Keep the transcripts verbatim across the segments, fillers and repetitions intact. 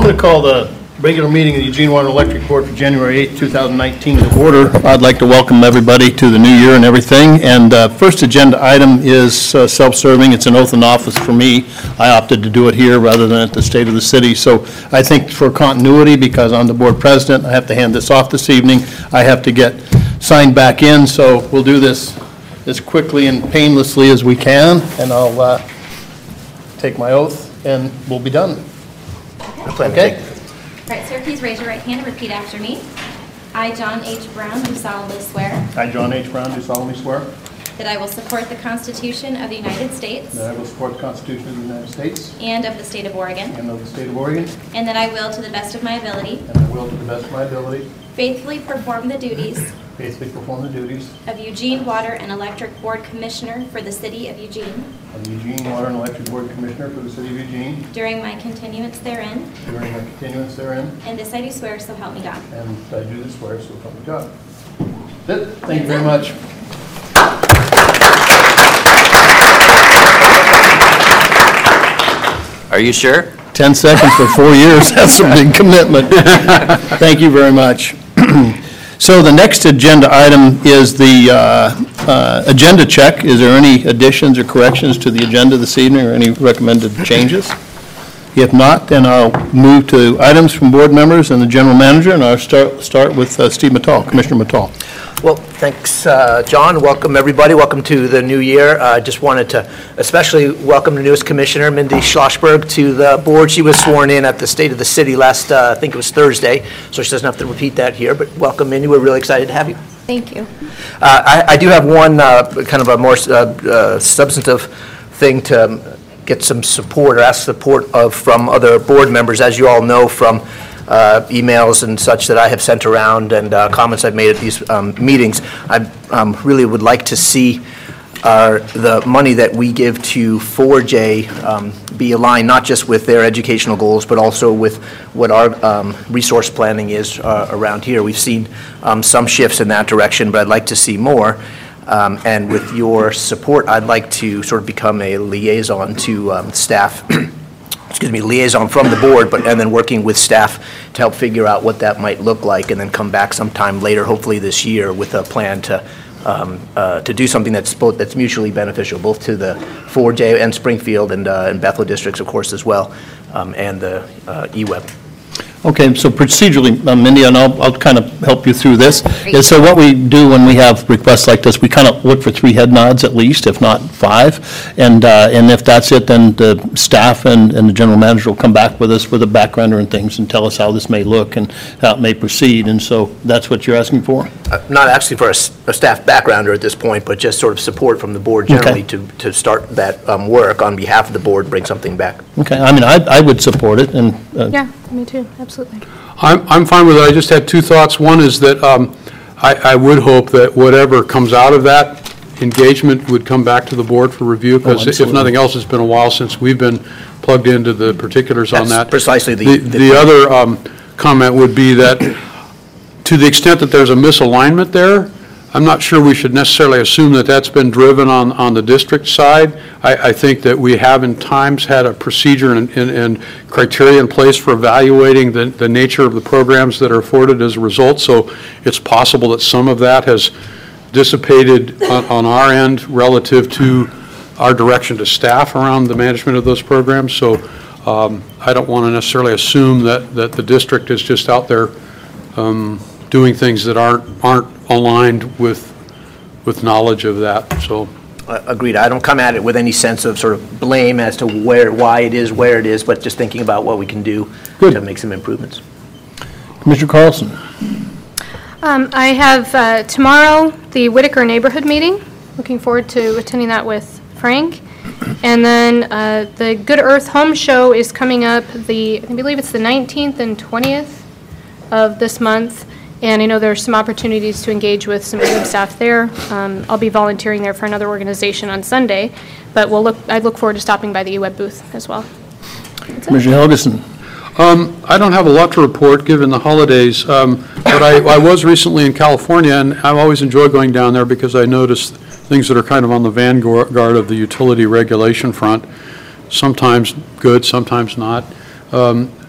I'm going to call the regular meeting of the Eugene Water and Electric Board for January eighth, two thousand nineteen to order. I'd like to welcome everybody to the new year and everything. And uh, first agenda item is uh, self-serving. It's an oath of office for me. I opted to do it here rather than at the State of the City. So I think for continuity, because I'm the board president, I have to hand this off this evening. I have to get signed back in, so we'll do this as quickly and painlessly as we can, and I'll uh, take my oath and we'll be done. Okay. Okay. All right, sir, please raise your right hand and repeat after me. I, John H. Brown, do solemnly swear I, John H. Brown, do solemnly swear that I will support the Constitution of the United States that I will support the Constitution of the United States and of the state of Oregon, and of the State of Oregon, and that I will, to the best of my ability, and I will, to the best of my ability, faithfully perform the duties faithfully perform the duties of Eugene Water and Electric Board Commissioner for the City of Eugene of the Eugene Water and Electric Board Commissioner for the City of Eugene during my continuance therein, during my continuance therein, and this I do swear, so help me God. and I do this swear, so help me God. That's it. Thank you very much. Are you sure? ten seconds for four years, that's a big commitment. Thank you very much. So the next agenda item is the uh, uh, agenda check. Is there any additions or corrections to the agenda this evening, or any recommended changes? If not, then I'll move to items from board members and the general manager, and I'll start, start with uh, Steve Mattal, Commissioner Mattal. Well, thanks, uh, John. Welcome, everybody. Welcome to the new year. I uh, just wanted to especially welcome the newest commissioner, Mindy Schlossberg, to the board. She was sworn in at the State of the City last, uh, I think it was Thursday, so she doesn't have to repeat that here, but welcome, Mindy. We're really excited to have you. Thank you. Uh, I, I do have one uh, kind of a more uh, uh, substantive thing to um, get some support or ask support of from other board members. As you all know from Uh, emails and such that I have sent around and uh, comments I've made at these um, meetings, I um, really would like to see our, the money that we give to four J um, be aligned not just with their educational goals, but also with what our um, resource planning is uh, around here. We've seen um, some shifts in that direction, but I'd like to see more. Um, and with your support, I'd like to sort of become a liaison to um, staff excuse me, liaison from the board, but and then working with staff to help figure out what that might look like, and then come back sometime later, hopefully this year, with a plan to um, uh, to do something that's both that's mutually beneficial, both to the four J and Springfield and uh, and Bethel districts, of course, as well, um, and the uh, E W E B. Okay, so procedurally, uh, Mindy, and I'll, I'll kind of help you through this. Is so what we do when we have requests like this, we kind of look for three head nods at least, if not five. And uh, and if that's it, then the staff and, and the general manager will come back with us with a backgrounder and things and tell us how this may look and how it may proceed. And so that's what you're asking for? Uh, not asking for a, a staff backgrounder at this point, but just sort of support from the board generally okay. to, to start that um, work on behalf of the board, bring something back. Okay, I mean, I, I would support it. And uh, yeah, me too, absolutely. I'm, I'm fine with it. I just had two thoughts. One is that um, I, I would hope that whatever comes out of that engagement would come back to the board for review, because oh, if nothing else, it's been a while since we've been plugged into the particulars That's on that. precisely the... The, the, the other um, comment would be that to the extent that there's a misalignment there, I'm not sure we should necessarily assume that that's been driven on, on the district side. I, I think that we have in times had a procedure and, and, and criteria in place for evaluating the, the nature of the programs that are afforded as a result. So it's possible that some of that has dissipated on, on our end relative to our direction to staff around the management of those programs. So um, I don't want to necessarily assume that, that the district is just out there um, doing things that aren't aren't aligned with with knowledge of that. So uh, agreed. I don't come at it with any sense of sort of blame as to where why it is where it is, but just thinking about what we can do Good. to make some improvements. Commissioner Carlson. Um, I have uh, tomorrow the Whitaker neighborhood meeting. Looking forward to attending that with Frank. And then uh, the Good Earth Home Show is coming up. The I believe it's the nineteenth and twentieth of this month. And I know there's some opportunities to engage with some good staff there. Um, I'll be volunteering there for another organization on Sunday, but we'll look. I look forward to stopping by the E W E B booth as well. Commissioner Helgeson. Um, I don't have a lot to report given the holidays, um, but I, I was recently in California, and I always enjoy going down there because I noticed things that are kind of on the vanguard of the utility regulation front. Sometimes good, sometimes not. Um,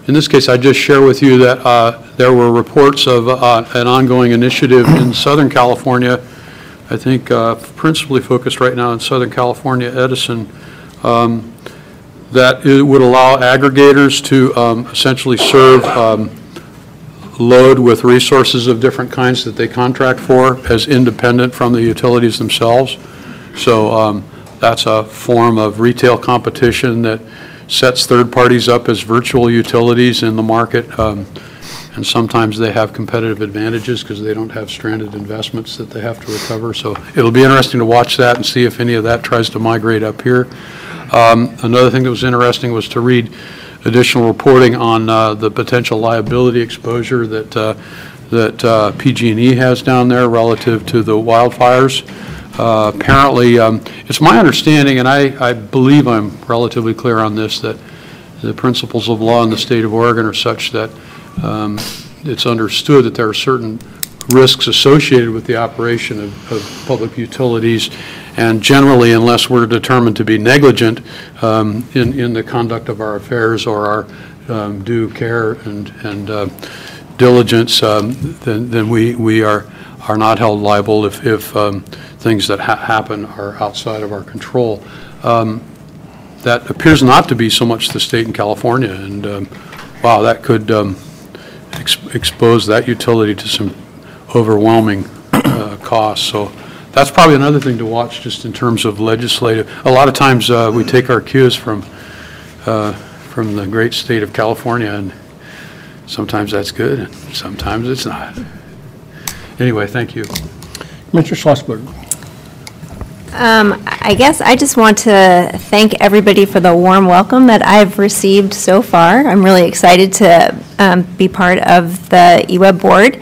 in this case, I just share with you that uh, there were reports of uh, an ongoing initiative in Southern California, I think uh, principally focused right now in Southern California, Edison, um, that it would allow aggregators to um, essentially serve um, load with resources of different kinds that they contract for as independent from the utilities themselves. So um, that's a form of retail competition that sets third parties up as virtual utilities in the market. Um, and sometimes they have competitive advantages because they don't have stranded investments that they have to recover. So it'll be interesting to watch that and see if any of that tries to migrate up here. Um, another thing that was interesting was to read additional reporting on uh, the potential liability exposure that uh, that uh, P G and E has down there relative to the wildfires. Uh, apparently, um, it's my understanding, and I, I believe I'm relatively clear on this, that the principles of law in the state of Oregon are such that um, it's understood that there are certain risks associated with the operation of, of public utilities, and generally, unless we're determined to be negligent um, in, in the conduct of our affairs or our um, due care and, and uh, diligence, um, then, then we, we are, are not held liable if, if um, things that ha happen are outside of our control. Um, that appears not to be so much the state in California, and um, wow, that could um, ex expose that utility to some overwhelming uh, costs. So that's probably another thing to watch just in terms of legislative. A lot of times uh, we take our cues from uh, from the great state of California, and sometimes that's good and sometimes it's not. Anyway, thank you. Mister Schlossberg. Um, I guess I just want to thank everybody for the warm welcome that I've received so far. I'm really excited to um, be part of the E W E B board.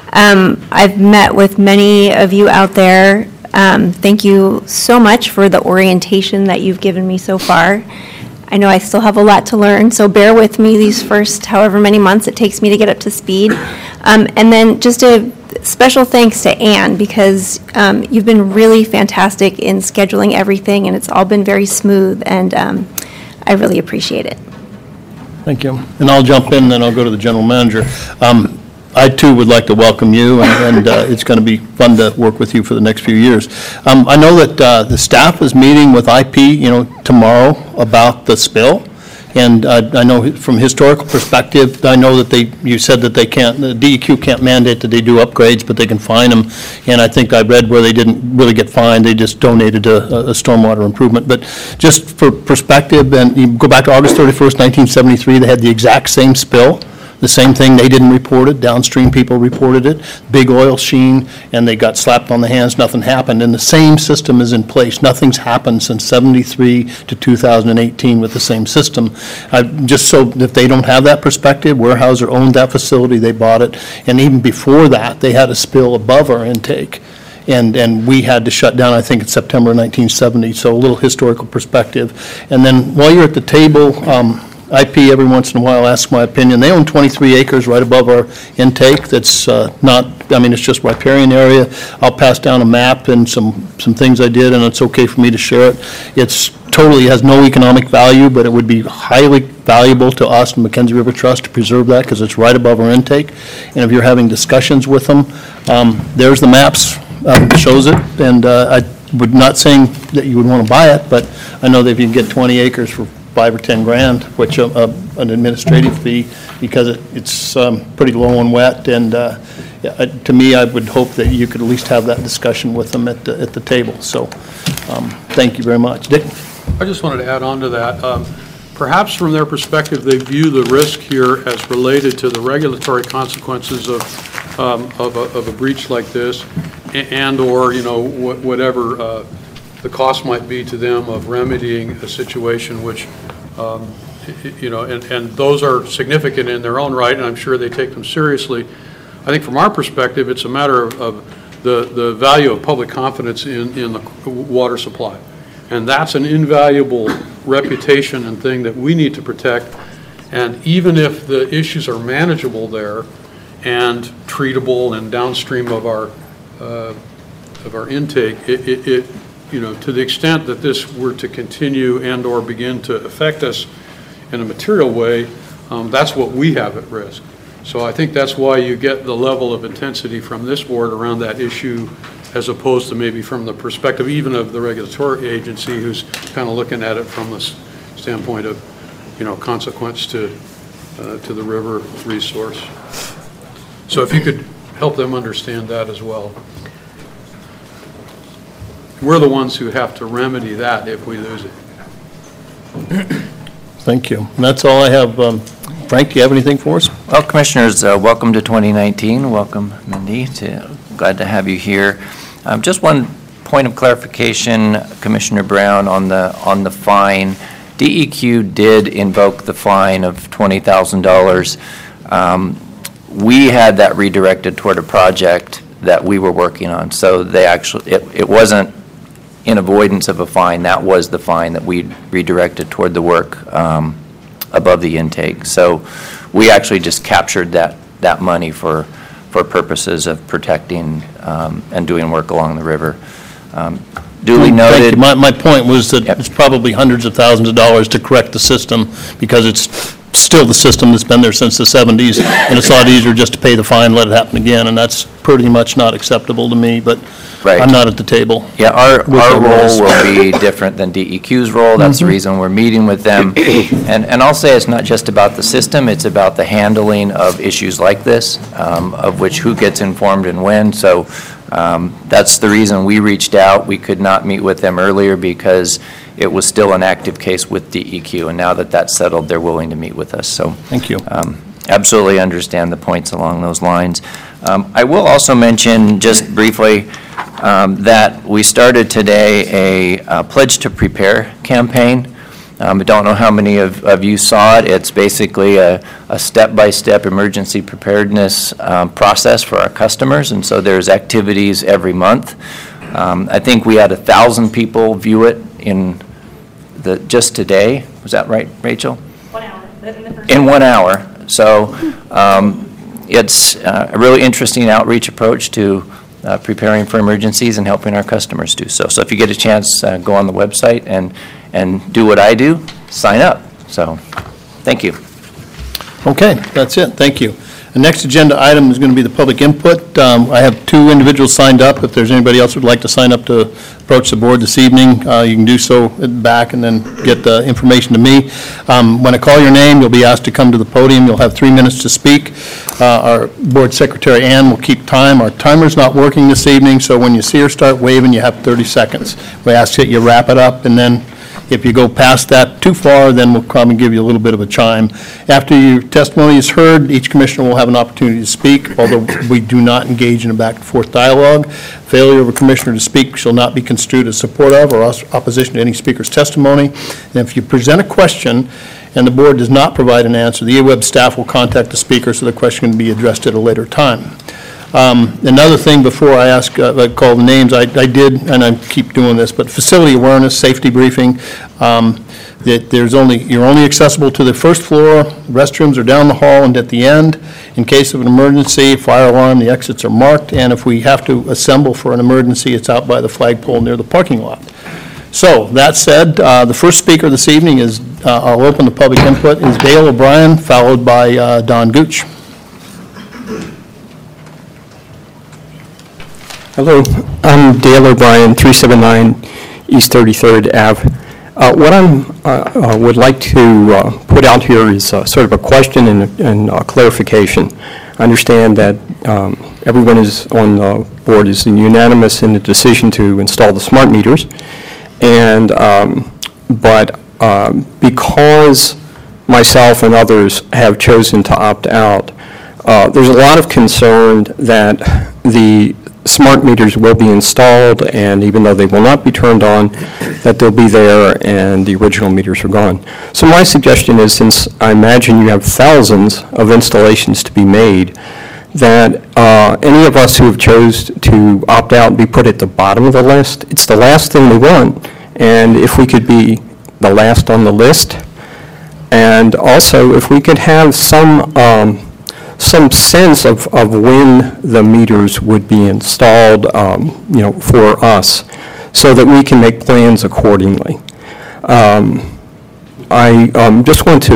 Um, I've met with many of you out there. Um, thank you so much for the orientation that you've given me so far. I know I still have a lot to learn, so bear with me these first however many months it takes me to get up to speed. Um, and then just a special thanks to Ann, because um, you've been really fantastic in scheduling everything, and it's all been very smooth, and um, I really appreciate it. Thank you. And I'll jump in, then I'll go to the general manager. Um, I, too, would like to welcome you, and, and uh, it's going to be fun to work with you for the next few years. Um, I know that uh, the staff is meeting with I P, you know, tomorrow about the spill, and uh, I know from historical perspective, I know that they, you said that they can't, the D E Q can't mandate that they do upgrades, but they can fine them, and I think I read where they didn't really get fined, they just donated a, a stormwater improvement. But just for perspective, and you go back to August thirty-first, nineteen seventy-three, they had the exact same spill. The same thing, they didn't report it, downstream people reported it, big oil sheen, and they got slapped on the hands, nothing happened. And the same system is in place. Nothing's happened since seventy-three to two thousand eighteen with the same system. Uh, just so if they don't have that perspective, Weyerhaeuser owned that facility, they bought it, and even before that, they had a spill above our intake. And, and we had to shut down, I think, in September nineteen seventy, so a little historical perspective. And then while you're at the table, um, I P every once in a while asks my opinion. They own twenty-three acres right above our intake that's uh, not, I mean, it's just riparian area. I'll pass down a map and some, some things I did, and it's okay for me to share it. It's totally has no economic value, but it would be highly valuable to us and Mackenzie River Trust to preserve that because it's right above our intake. And if you're having discussions with them, um, there's the maps, um, shows it, and uh, I would not saying that you would want to buy it, but I know that if you can get twenty acres for five or ten grand, which uh, uh, an administrative fee, because it, it's um, pretty low and wet, and uh, yeah, uh, to me, I would hope that you could at least have that discussion with them at the, at the table. So, um, thank you very much. Dick? I just wanted to add on to that. Um, perhaps from their perspective, they view the risk here as related to the regulatory consequences of, um, of, a, of a breach like this, and or, you know, wh whatever uh, the cost might be to them of remedying a situation which, um, you know, and, and those are significant in their own right, and I'm sure they take them seriously. I think from our perspective, it's a matter of, of the, the value of public confidence in, in the water supply. And that's an invaluable reputation and thing that we need to protect. And even if the issues are manageable there and treatable and downstream of our, uh, of our intake, it, it, it you know, to the extent that this were to continue and or begin to affect us in a material way, um, that's what we have at risk. So I think that's why you get the level of intensity from this board around that issue, as opposed to maybe from the perspective even of the regulatory agency, who's kind of looking at it from the standpoint of, you know, consequence to uh, to the river resource. So if you could help them understand that as well. We're the ones who have to remedy that if we lose it. Thank you. And that's all I have. Um, Frank, do you have anything for us? Well, Commissioners, uh, welcome to twenty nineteen. Welcome, Mindy. To, glad to have you here. Um, just one point of clarification, Commissioner Brown, on the on the fine. D E Q did invoke the fine of twenty thousand dollars. Um, we had that redirected toward a project that we were working on. So they actually, it, it wasn't in avoidance of a fine. That was the fine that we redirected toward the work um, above the intake. So we actually just captured that, that money for, for purposes of protecting um, and doing work along the river. Um, duly Thank noted. you. My, my point was that Yep. it's probably hundreds of thousands of dollars to correct the system, because it's still the system that's been there since the seventies, and it's a lot easier just to pay the fine, let it happen again, and that's pretty much not acceptable to me, but Right. I'm not at the table. Yeah, our, With our the role rules. will be different than D E Q's role. That's the reason we're meeting with them. And, and I'll say it's not just about the system, it's about the handling of issues like this, um, of which who gets informed and when. So um, that's the reason we reached out. We could not meet with them earlier because it was still an active case with D E Q. And now that that's settled, they're willing to meet with us. So Thank you. um, absolutely understand the points along those lines. Um, I will also mention, just briefly, um, that we started today a uh, Pledge to Prepare campaign. Um, I don't know how many of, of you saw it. It's basically a, a step-by-step emergency preparedness um, process for our customers, and so there's activities every month. Um, I think we had a thousand people view it in the, just today. Was that right, Rachel? One hour. In the first In one hour. So um, it's uh, a really interesting outreach approach to uh, preparing for emergencies and helping our customers do so. So if you get a chance, uh, go on the website and, and do what I do, sign up. So thank you. Okay, that's it. Thank you. The next agenda item is going to be the public input. Um, I have two individuals signed up. If there's anybody else who'd like to sign up to approach the board this evening, uh, you can do so at the back and then get the information to me. Um, When I call your name, you'll be asked to come to the podium. You'll have three minutes to speak. Uh, Our board secretary, Ann, will keep time. Our timer's not working this evening, so when you see her start waving, you have thirty seconds. We ask that you wrap it up, and then if you go past that too far, then we'll probably give you a little bit of a chime. After your testimony is heard, each commissioner will have an opportunity to speak, although we do not engage in a back-and-forth dialogue. Failure of a commissioner to speak shall not be construed as support of or opposition to any speaker's testimony. And if you present a question and the board does not provide an answer, the E W E B staff will contact the speaker so the question can be addressed at a later time. Um, Another thing before I ask, uh, I call the names, I I did, and I keep doing this, but facility awareness, safety briefing, um, that there's only, you're only accessible to the first floor, restrooms are down the hall and at the end. In case of an emergency, fire alarm, the exits are marked, and if we have to assemble for an emergency, it's out by the flagpole near the parking lot. So, that said, uh, the first speaker this evening is, uh, I'll open the public input, is Dale O'Brien, followed by uh, Don Gooch. Hello, I'm Dale O'Brien, three seventy-nine East thirty-third Avenue. Uh, What I uh, uh, would like to uh, put out here is uh, sort of a question and and uh, clarification. I understand that um, everyone is on the board is unanimous in the decision to install the smart meters, and um, but um, because myself and others have chosen to opt out, uh, there's a lot of concern that the smart meters will be installed, and even though they will not be turned on, that they'll be there and the original meters are gone. So my suggestion is, since I imagine you have thousands of installations to be made, that uh, any of us who have chose to opt out be put at the bottom of the list. It's the last thing we want, and if we could be the last on the list, and also if we could have some um, some sense of, of when the meters would be installed, um, you know, for us, so that we can make plans accordingly. Um, I um, just want to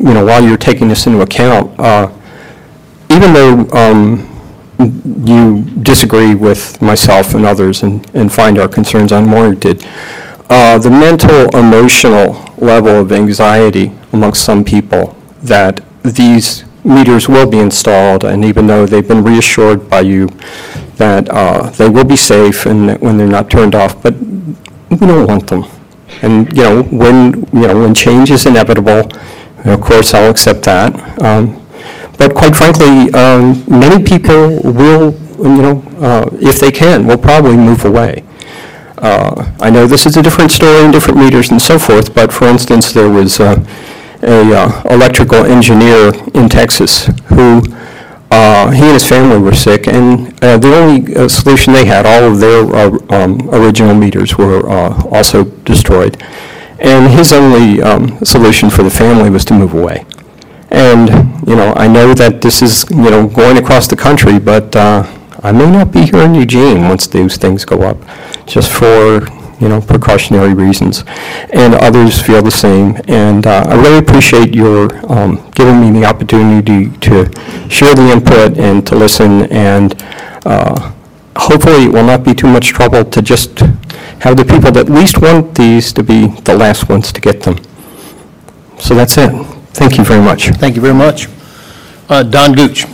you know, while you're taking this into account, uh, even though um, you disagree with myself and others and, and find our concerns unwarranted, uh, the mental, emotional level of anxiety amongst some people that these meters will be installed, and even though they've been reassured by you that uh, they will be safe and that when they're not turned off, but we don't want them. And, you know, when, you know, when change is inevitable, of course, I'll accept that. Um, But quite frankly, um, many people will, you know, uh, if they can, will probably move away. Uh, I know this is a different story and different meters and so forth, but for instance, there was uh, a uh, electrical engineer in Texas who, uh, he and his family were sick, and uh, the only uh, solution they had, all of their uh, um, original meters were uh, also destroyed. And his only um, solution for the family was to move away. And, you know, I know that this is, you know, going across the country, but uh, I may not be here in Eugene once those things go up, just for, you know, precautionary reasons. And others feel the same. And uh, I really appreciate your um, giving me the opportunity to share the input and to listen. And uh, hopefully it will not be too much trouble to just have the people that least want these to be the last ones to get them. So that's it. Thank you very much. Thank you very much. Uh, Don Gooch.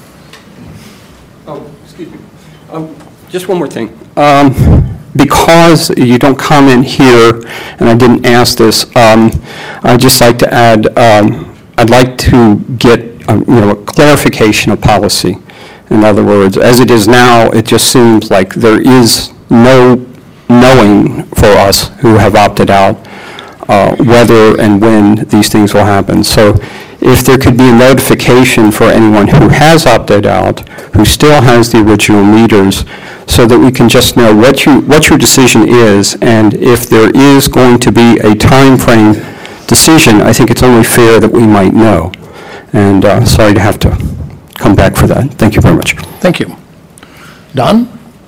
Oh, excuse me. Um, just one more thing. Um, because you don't comment here, and I didn't ask this, um, I'd just like to add, um, I'd like to get um, you know, a clarification of policy. In other words, as it is now, it just seems like there is no knowing for us who have opted out Uh, whether and when these things will happen. So if there could be a notification for anyone who has opted out, who still has the original meters, so that we can just know what you, what your decision is, and if there is going to be a time frame decision, I think it's only fair that we might know. And uh, sorry to have to come back for that. Thank you very much. Thank you. Don?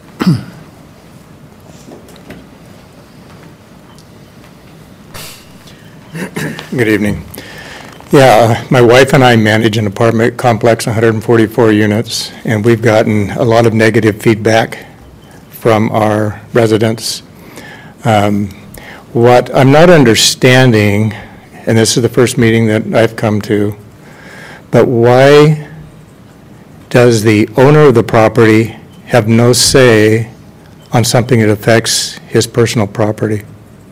Good evening. Yeah, my wife and I manage an apartment complex, one hundred forty-four units, and we've gotten a lot of negative feedback from our residents. Um, what I'm not understanding, and this is the first meeting that I've come to, but why does the owner of the property have no say on something that affects his personal property?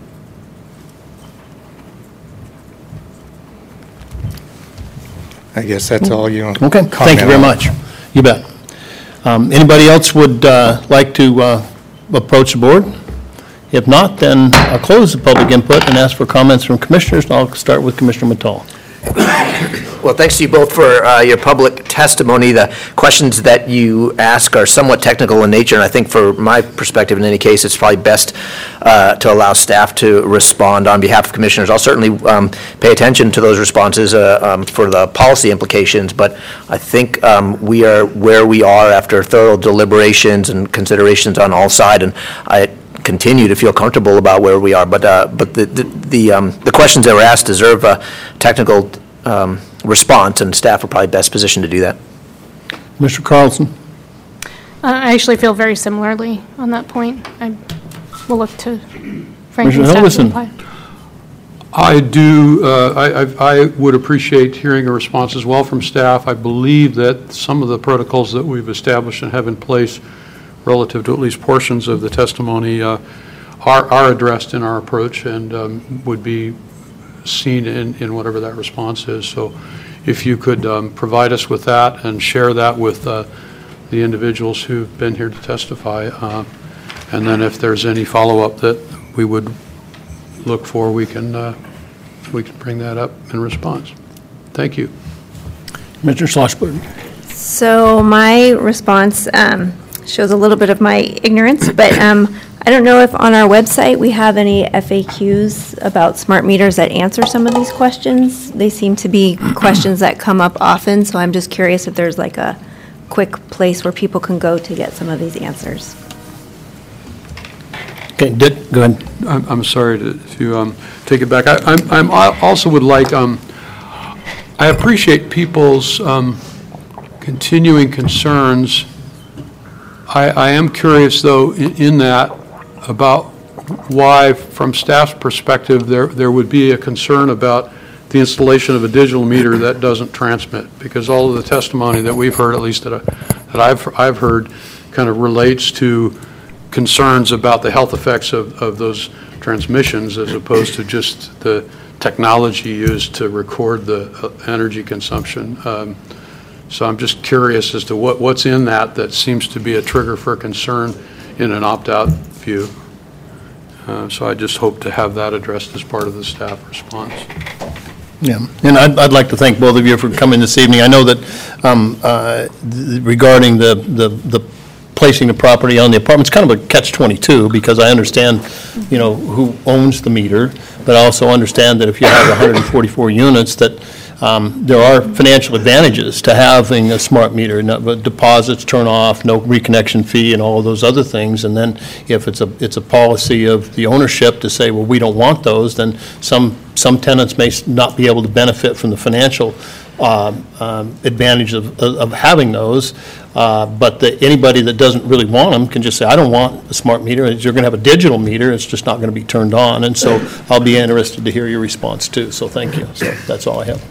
I guess that's all you want. Okay, thank you very much. You bet. Um, Anybody else would uh, like to uh, approach the board? If not, then I'll close the public input and ask for comments from commissioners, and I'll start with Commissioner Mattal. Well, thanks to you both for uh, your public testimony. The questions that you ask are somewhat technical in nature, and I think for my perspective, in any case, it's probably best uh, to allow staff to respond on behalf of commissioners. I'll certainly um, pay attention to those responses uh, um, for the policy implications, but I think um, we are where we are after thorough deliberations and considerations on all sides, and I continue to feel comfortable about where we are. But uh, but the the the, um, the questions that were asked deserve a technical um, response, and staff are probably best positioned to do that. Mister Carlson? Uh, I actually feel very similarly on that point. I will look to Frank and Mister staff to Helgeson? reply. I do, uh, I, I I would appreciate hearing a response as well from staff. I believe that some of the protocols that we've established and have in place relative to at least portions of the testimony uh, are, are addressed in our approach and um, would be seen in, in whatever that response is. So if you could um, provide us with that and share that with uh, the individuals who've been here to testify, uh, and then if there's any follow-up that we would look for, we can uh, we can bring that up in response. Thank you. Mister Schlossberg? So my response um, shows a little bit of my ignorance, but um, I don't know if on our website we have any F A Qs about smart meters that answer some of these questions. They seem to be questions that come up often, so I'm just curious if there's like a quick place where people can go to get some of these answers. Okay, Dick, go ahead. I'm, I'm sorry to, to um, take it back. I, I'm, I'm I also would like, um, I appreciate people's um, continuing concerns. I, I am curious, though, in, in that, about why, from staff's perspective, there, there would be a concern about the installation of a digital meter that doesn't transmit, because all of the testimony that we've heard, at least that, I, that I've, I've heard, kind of relates to concerns about the health effects of, of those transmissions as opposed to just the technology used to record the energy consumption. Um, so I'm just curious as to what, what's in that that seems to be a trigger for concern in an opt-out view. Uh, so I just hope to have that addressed as part of the staff response. Yeah, and I'd, I'd like to thank both of you for coming this evening. I know that um, uh, th- regarding the, the, the placing the property on the apartment, it's kind of a catch twenty-two, because I understand, you know, who owns the meter, but I also understand that if you have one hundred forty-four units, that um, there are financial advantages to having a smart meter. No, but deposits turn off, no reconnection fee, and all of those other things. And then if it's a it's a policy of the ownership to say, well, we don't want those, then some some tenants may not be able to benefit from the financial um, um, advantage of, of, of having those. Uh, but the, anybody that doesn't really want them can just say, I don't want a smart meter. You're going to have a digital meter. It's just not going to be turned on. And so I'll be interested to hear your response, too. So thank you. So that's all I have.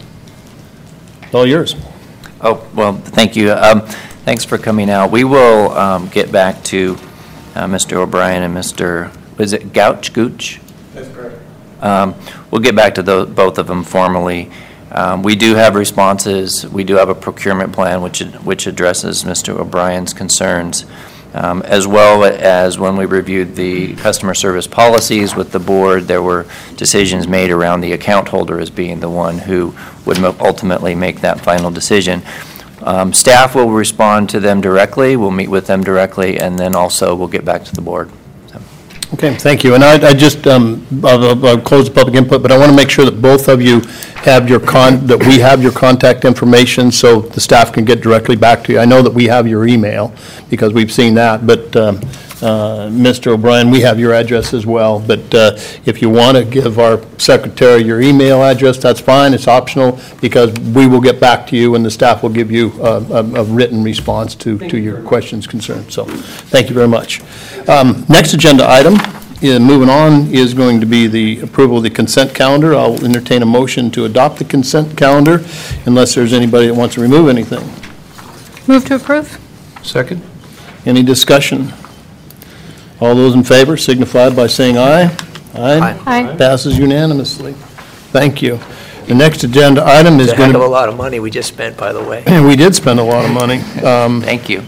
All yours. Oh, well, thank you. Um, Thanks for coming out. We will um, get back to uh, Mister O'Brien and Mister, was it Gouch, Gooch? That's correct. Um, We'll get back to tho- both of them formally. Um, We do have responses. We do have a procurement plan which which addresses Mister O'Brien's concerns, um, as well as when we reviewed the customer service policies with the board, there were decisions made around the account holder as being the one who would mo- ultimately make that final decision. Um, Staff will respond to them directly. We'll meet with them directly, and then also we'll get back to the board. Okay, thank you. And I, I just, um, I'll, I'll close the public input, but I want to make sure that both of you have your con, that we have your contact information so the staff can get directly back to you. I know that we have your email because we've seen that, but um, uh, Mister O'Brien, we have your address as well. But uh, if you want to give our secretary your email address, that's fine. It's optional because we will get back to you and the staff will give you a, a, a written response to, to your questions, concerns. So thank you very much. Um, Next agenda item, uh, moving on, is going to be the approval of the consent calendar. I'll entertain a motion to adopt the consent calendar unless there's anybody that wants to remove anything. Move to approve? Second? Any discussion? All those in favor signify by saying aye. Aye. Aye. Passes unanimously. Thank you. The next agenda item is It's a going heck of a to, lot of money we just spent, by the way. and we did spend a lot of money. Um, Thank you.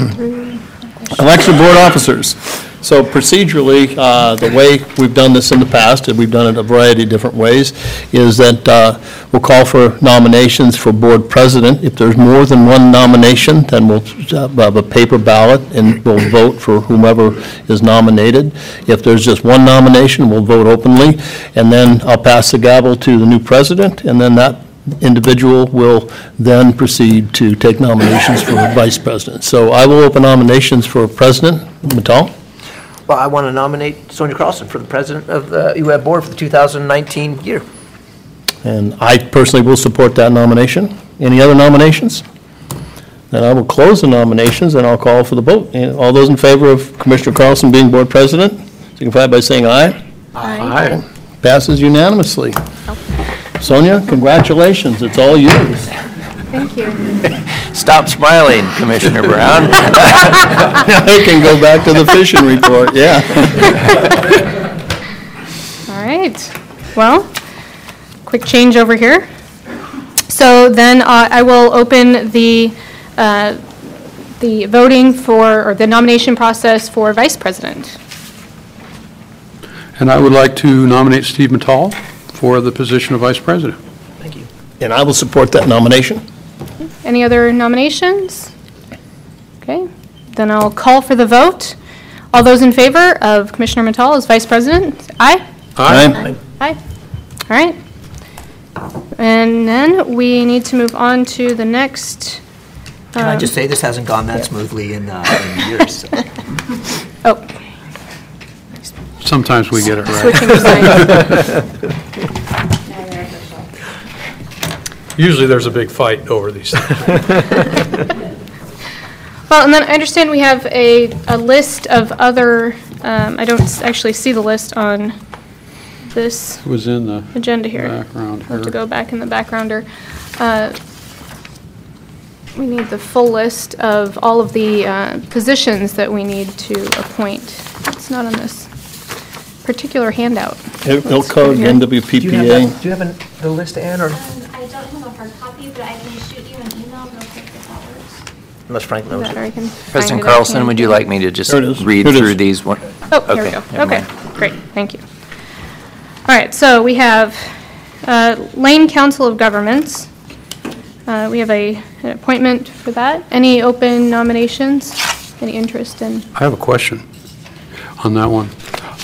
Election of board officers. So procedurally, uh, the way we've done this in the past, and we've done it a variety of different ways, is that uh, we'll call for nominations for board president. If there's more than one nomination, then we'll have a paper ballot and we'll vote for whomever is nominated. If there's just one nomination, we'll vote openly. And then I'll pass the gavel to the new president, and then that individual will then proceed to take nominations for vice president. So I will open nominations for president. Mittal? Well, I want to nominate Sonia Carlson for the president of the U A B board for the two thousand nineteen year. And I personally will support that nomination. Any other nominations? Then I will close the nominations, and I'll call for the vote. And all those in favor of Commissioner Carlson being board president, signify by saying aye. Aye. Passes unanimously. Sonia, congratulations, it's all yours. Thank you. Stop smiling, Commissioner Brown. I can go back to the fishing report, yeah. All right. Well, quick change over here. So then uh, I will open the, uh, the voting for, or the nomination process for vice president. And I would like to nominate Steve Mittal for the position of vice president. Thank you. And I will support that nomination. Any other nominations? Okay, then I'll call for the vote. All those in favor of Commissioner Mittal as vice president? Aye? Aye. Aye. All right. And then we need to move on to the next. Can I um, just say, this hasn't gone that smoothly in, uh, in years. So. Oh, Sometimes we get it right. switching of sides. Usually there's a big fight over these things. Well, and then I understand we have a, a list of other, um, I don't s- actually see the list on this It was in the agenda here. background I'll have to here. go back in the backgrounder. Uh, We need the full list of all of the uh, positions that we need to appoint. It's not on this particular handout. ILCOG, N W P Do you P have A. that- do you have an- the list, Ann, or Um, I don't have a hard copy, but I can shoot you an email real quick if that works. unless Frank knows That or I it? can find President it Carlson, offhand. would you like me to just Here it is. read Here it through is. these? one- Oh, here we Okay, go. never Okay, mind. great, thank you. All right, so we have uh, Lane Council of Governments. Uh, We have a, an appointment for that. Any open nominations? Any interest in? I have a question on that one.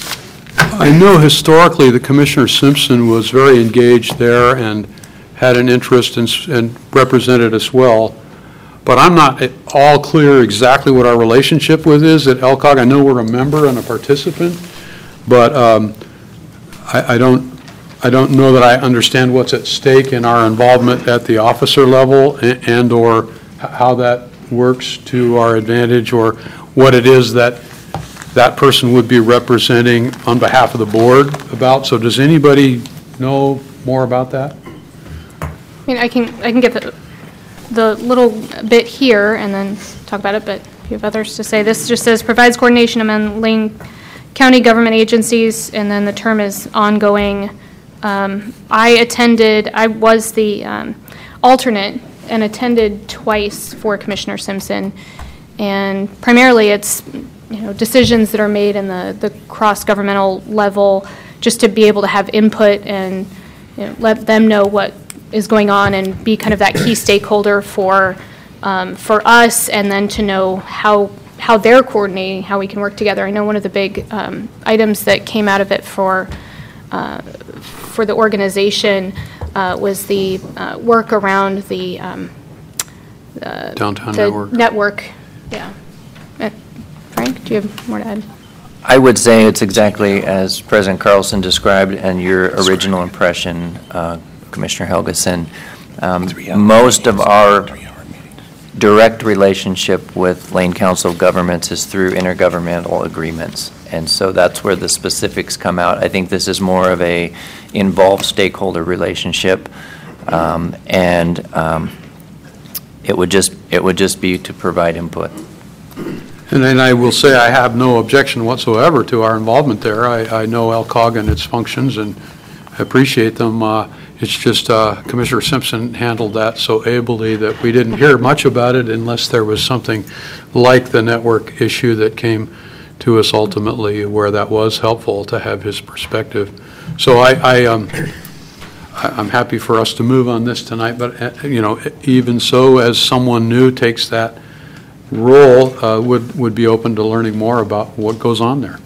I know historically that Commissioner Simpson was very engaged there and had an interest and s- and represented us well, but I'm not at all clear exactly what our relationship with is at L C O G. I know we're a member and a participant, but um, I I don't, I don't know that I understand what's at stake in our involvement at the officer level a- and/or how that works to our advantage, or what it is that that person would be representing on behalf of the board about. So does anybody know more about that? I mean, I can, I can get the, the little bit here and then talk about it, but if you have others to say, this just says provides coordination among Lane County government agencies, and then the term is ongoing. Um, I attended, I was the um, alternate and attended twice for Commissioner Simpson. And primarily it's, you know, decisions that are made in the, the cross-governmental level, just to be able to have input and, you know, let them know what is going on and be kind of that key stakeholder for, um, for us, and then to know how, how they're coordinating, how we can work together. I know one of the big um, items that came out of it for, uh, for the organization uh, was the uh, work around the um, Downtown the network. network, yeah. Uh, Frank, do you have more to add? I would say it's exactly as President Carlson described and your original impression, uh, Commissioner Helgeson. Um, Most of our direct relationship with Lane Council of Governments is through intergovernmental agreements, and so that's where the specifics come out. I think this is more of a involved stakeholder relationship, um, and um, it would just, it would just be to provide input. And then I will say I have no objection whatsoever to our involvement there. I, I know L C O G and its functions, and I appreciate them. Uh, It's just uh, Commissioner Simpson handled that so ably that we didn't hear much about it unless there was something like the network issue that came to us ultimately, where that was helpful to have his perspective. So I, I, um, I- I'm happy for us to move on this tonight, but, uh, you know, even so, as someone new takes that role, uh, would, would be open to learning more about what goes on there.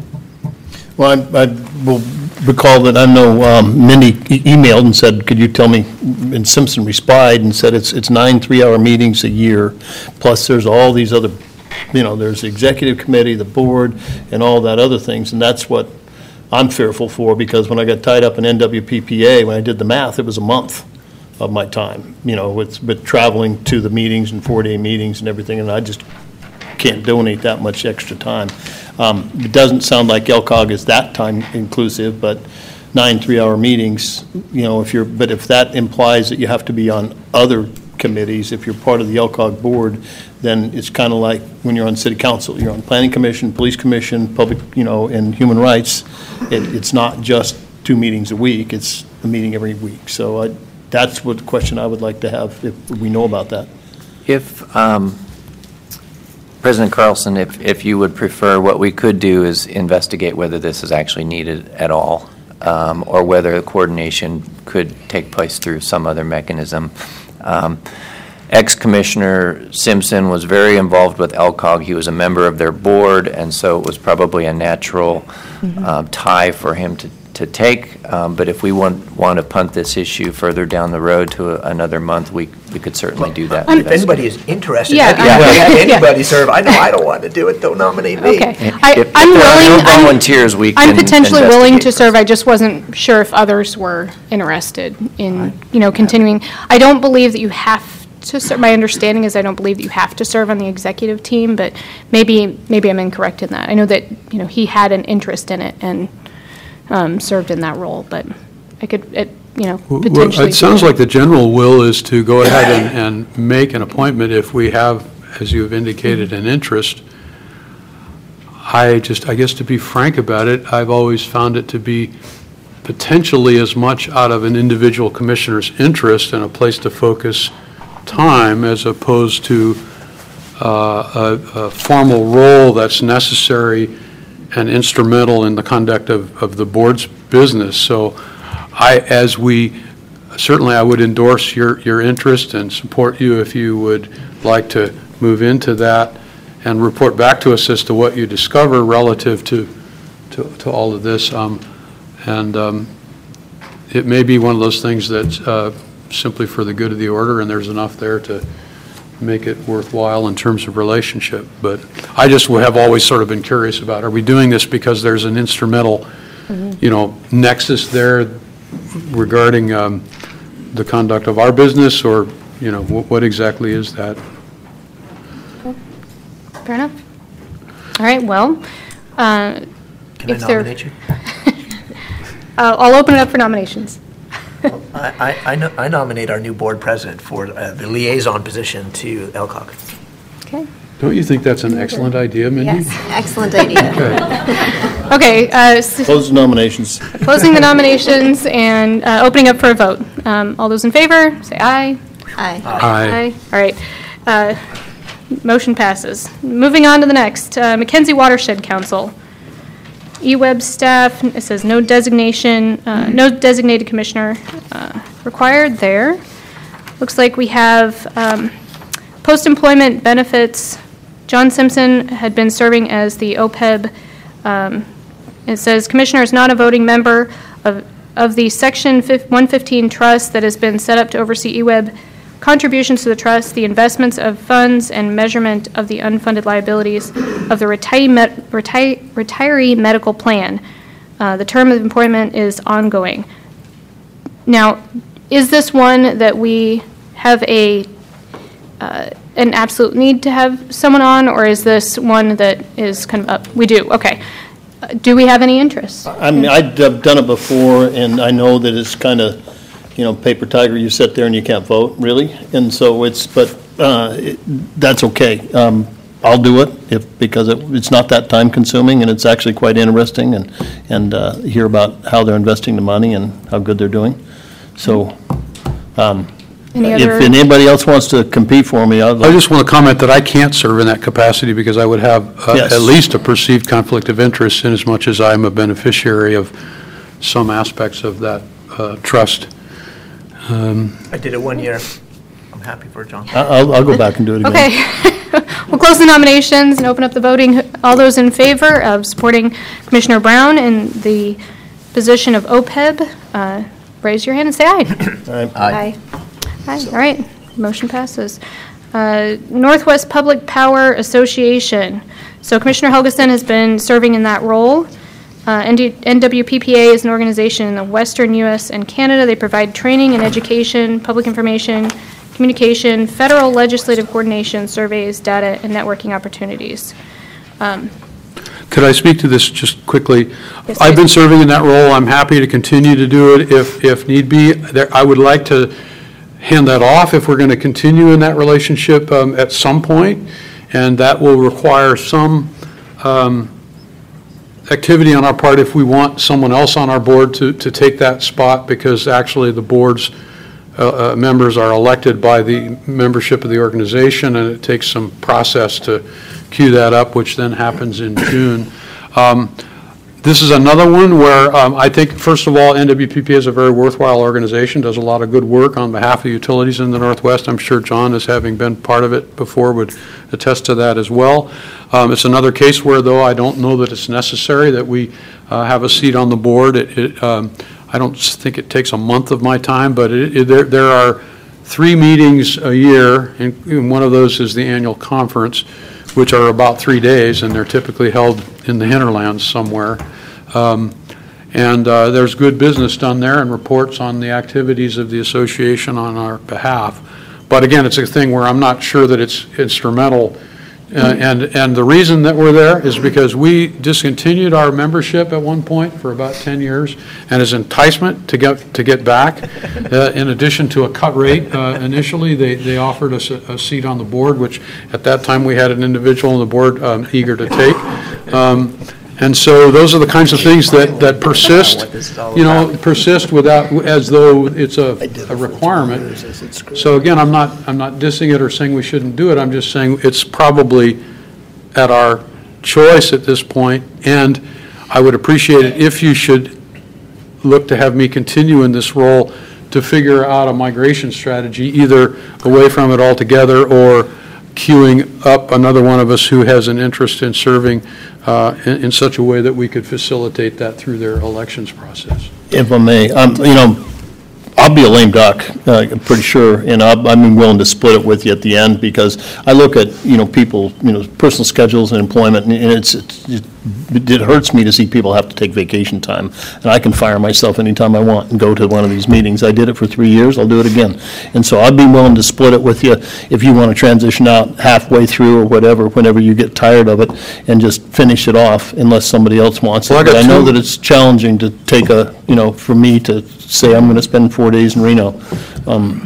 Well, I I will recall that I know um, Mindy e- emailed and said, could you tell me, and Simpson replied and said it's it's nine three-hour meetings a year, plus there's all these other, you know, there's the executive committee, the board, and all that other things, and that's what I'm fearful for, because when I got tied up in N W P P A, when I did the math, it was a month of my time, you know, with, with traveling to the meetings and four-day meetings and everything, and I just can't donate that much extra time. Um, It doesn't sound like L C O G is that time inclusive, but nine three-hour meetings, you know, if you're, but if that implies that you have to be on other committees, if you're part of the L C O G board, then it's kind of like when you're on city council, you're on planning commission, police commission, public, you know, and human rights. It, it's not just two meetings a week, it's a meeting every week. So I, that's what the question I would like to have, if we know about that. If, um, President Carlson, if, if you would prefer, what we could do is investigate whether this is actually needed at all, um, or whether coordination could take place through some other mechanism. Um, Ex-Commissioner Simpson was very involved with L C O G. He was a member of their board, and so it was probably a natural uh, tie for him to, to take, um, but if we want, want to punt this issue further down the road to a- another month, we, we could certainly do that. If anybody is interested, Yeah, I'd be happy to have yeah. anybody serve. I know I don't want to do it, don't nominate me. Okay. If- I- if- if I'm there are no willing, I'm- volunteers, we I'm can potentially willing to investigate serve, I just wasn't sure if others were interested in, you know, continuing. I don't believe that you have to serve, my understanding is I don't believe that you have to serve on the executive team, but maybe, maybe I'm incorrect in that. I know that, you know, he had an interest in it and um, served in that role, but I could, it, you know, Well, potentially. it sounds like the general will is to go ahead and, and make an appointment if we have, as you have indicated, an interest. I just, I guess to be frank about it, I've always found it to be potentially as much out of an individual commissioner's interest and a place to focus time as opposed to uh, a, a formal role that's necessary and instrumental in the conduct of, of the board's business. So I, as we, certainly I would endorse your, your interest and support you if you would like to move into that and report back to us as to what you discover relative to, to, to all of this. Um, and um, it may be one of those things that's uh, simply for the good of the order, and there's enough there to make it worthwhile in terms of relationship. But I just have always sort of been curious about, are we doing this because there's an instrumental, mm-hmm. you know, nexus there regarding um, the conduct of our business, or, you know, what, what exactly is that? Fair enough. All right, well, uh, Can I if there- nominate you? uh, I'll open it up for nominations. I, I, I no- I nominate our new board president for uh, the liaison position to Elcock. Okay. Don't you think that's an excellent idea, Mindy? Yes, excellent idea. Okay, uh, s- Close the nominations. closing the nominations and uh, opening up for a vote. Um, All those in favor, say aye. Aye. Aye. All right. Uh, Motion passes. Moving on to the next, uh, Mackenzie Watershed Council. E W E B staff, it says no designation, uh, no designated commissioner uh, required there. Looks like we have um, post-employment benefits. John Simpson had been serving as the O P E B. Um, It says commissioner is not a voting member of, of the Section one fifteen trust that has been set up to oversee E W E B contributions to the trust, the investments of funds, and measurement of the unfunded liabilities of the retiree, med, retire, retiree medical plan. Uh, the term of employment is ongoing. Now, is this one that we have a uh, an absolute need to have someone on, or is this one that is kind of up? We do, okay. Uh, do we have any interest? I mean, I've done it before, and I know that it's kind of, you know, paper tiger, you sit there and you can't vote, really. And so it's, but uh, it- that's okay. Um, I'll do it if, because it- it's not that time consuming, and it's actually quite interesting, and, and uh, hear about how they're investing the money and how good they're doing. So um, Any if other- anybody else wants to compete for me, I'd I like, just want to comment that I can't serve in that capacity because I would have uh, Yes. at least a perceived conflict of interest in as much as I'm a beneficiary of some aspects of that uh, trust. I did it one year. I'm happy for John. I- I'll, I'll go back and do it again. Okay. We'll close the nominations and open up the voting. All those in favor of supporting Commissioner Brown in the position of O P E B, uh, raise your hand and say aye. Aye. Aye, all right, motion passes. Uh, Northwest Public Power Association. So Commissioner Helgeson has been serving in that role. Uh, N D N W P P A is an organization in the western U S and Canada. They provide training and education, public information, communication, federal legislative coordination, surveys, data, and networking opportunities. Um, Could I speak to this just quickly? Yes, I've been please. serving in that role. I'm happy to continue to do it if, if need be. There, I would like to hand that off if we're going to continue in that relationship um, at some point, and that will require some um, activity on our part if we want someone else on our board to, to take that spot, because actually the board's uh, uh, members are elected by the membership of the organization, and it takes some process to queue that up, which then happens in June. Um, This is another one where um, I think, first of all, N W P P is a very worthwhile organization, does a lot of good work on behalf of utilities in the Northwest. I'm sure John, as having been part of it before, would attest to that as well. Um, It's another case where, though, I don't know that it's necessary that we uh, have a seat on the board. It, it, um, I don't think it takes a month of my time, but it, it, there, there are three meetings a year, and, and one of those is the annual conference, which are about three days, and they're typically held in the hinterlands somewhere. Um, and uh, there's good business done there and reports on the activities of the association on our behalf. But again, it's a thing where I'm not sure that it's instrumental. Uh, and, and the reason that we're there is because we discontinued our membership at one point for about ten years, and as enticement to get to get back, uh, in addition to a cut rate, uh, initially they, they offered us a, a seat on the board, which at that time we had an individual on the board um, eager to take. Um, and so those are the kinds of things that, that persist, you know, persist without, as though it's a, a requirement. So again, I'm not, I'm not dissing it or saying we shouldn't do it. I'm just saying it's probably at our choice at this point, and I would appreciate it if you should look to have me continue in this role to figure out a migration strategy, either away from it altogether or queuing up another one of us who has an interest in serving uh, in, in such a way that we could facilitate that through their elections process. If I may, um, you know, I'll be a lame duck, uh, I'm pretty sure, and I'll- I'm willing to split it with you at the end, because I look at, you know, people, you know, personal schedules and employment, and it's, it's- it it hurts me to see people have to take vacation time, and I can fire myself anytime I want and go to one of these meetings. I did it for three years, I'll do it again. And so I'd be willing to split it with you if you want to transition out halfway through or whatever, whenever you get tired of it, and just finish it off unless somebody else wants it. Well, I got But I know two- that it's challenging to take a, you know, for me to say I'm going to spend four days in Reno. Um,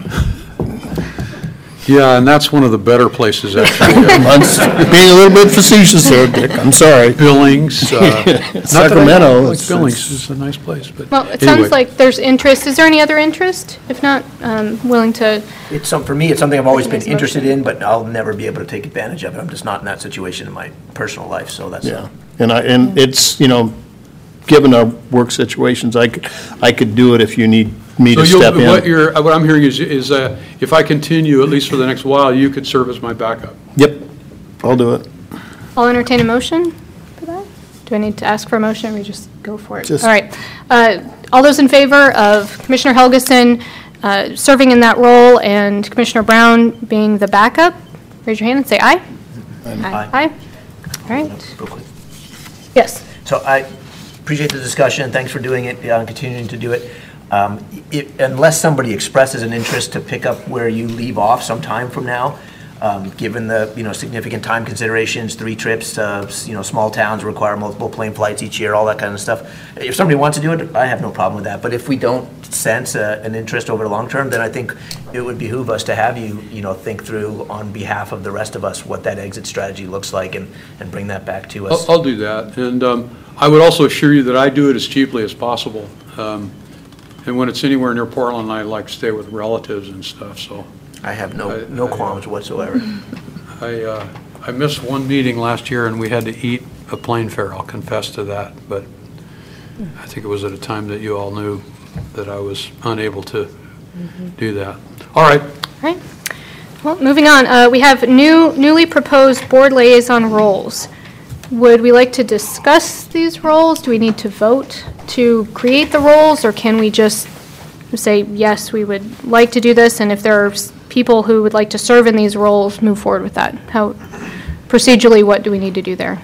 Yeah, and that's one of the better places, actually. I'm s- being a little bit facetious there, Dick, I'm sorry. Billings. uh, not that I Sacramento, like it's- Billings it's- is a nice place, but Well, it anyway. sounds like there's interest. Is there any other interest? If not, um, willing to, It's some, for me, it's something I've always been Makes a interested motion. in, but I'll never be able to take advantage of it. I'm just not in that situation in my personal life, so that's. Yeah, and I, and it's, you know, given our work situations, I could, I could do it if you need me So to you'll, step what in. you're, what I'm hearing is, is uh, if I continue, at least for the next while, you could serve as my backup. Yep, I'll do it. I'll entertain a motion for that. Do I need to ask for a motion, or we just go for it? Just- All right. Uh, All those in favor of Commissioner Helgeson uh, serving in that role and Commissioner Brown being the backup, raise your hand and say aye. Aye. Aye. All right. Real quick. Yes. So I appreciate the discussion, thanks for doing it, uh, continuing to do it. Um, it- Unless somebody expresses an interest to pick up where you leave off sometime from now, um, given the, you know, significant time considerations, three trips, uh, s- you know, small towns require multiple plane flights each year, all that kind of stuff. If somebody wants to do it, I have no problem with that. But if we don't sense uh, an interest over the long term, then I think it would behoove us to have you, you know, think through on behalf of the rest of us what that exit strategy looks like, and, and bring that back to us. I'll, I'll do that. And um, I would also assure you that I do it as cheaply as possible. Um, And when it's anywhere near Portland, I like to stay with relatives and stuff, so I have no, I- no I- qualms whatsoever. I, uh, I missed one meeting last year and we had to eat a plane fare, I'll confess to that, but I think it was at a time that you all knew that I was unable to do that. All right, All right. Well, moving on, uh, we have new, newly proposed board liaison roles. Would we like to discuss these roles? Do we need to vote to create the roles, or can we just say, yes, we would like to do this, and if there are s- people who would like to serve in these roles, move forward with that? How, procedurally, what do we need to do there?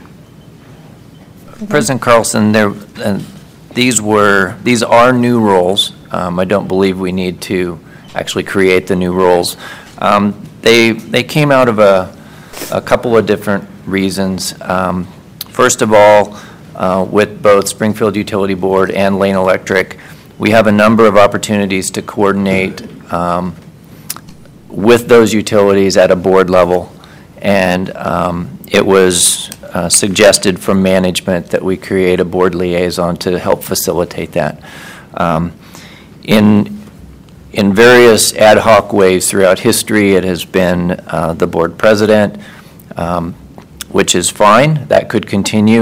President Carlson, there, uh, these were, these are new roles. Um, I don't believe we need to actually create the new roles. Um, They, they came out of a, a couple of different reasons. Um, First of all, uh, with both Springfield Utility Board and Lane Electric, we have a number of opportunities to coordinate um, with those utilities at a board level. And um, it was uh, suggested from management that we create a board liaison to help facilitate that. Um, In, in various ad hoc ways throughout history, it has been uh, the board president, um, which is fine, that could continue.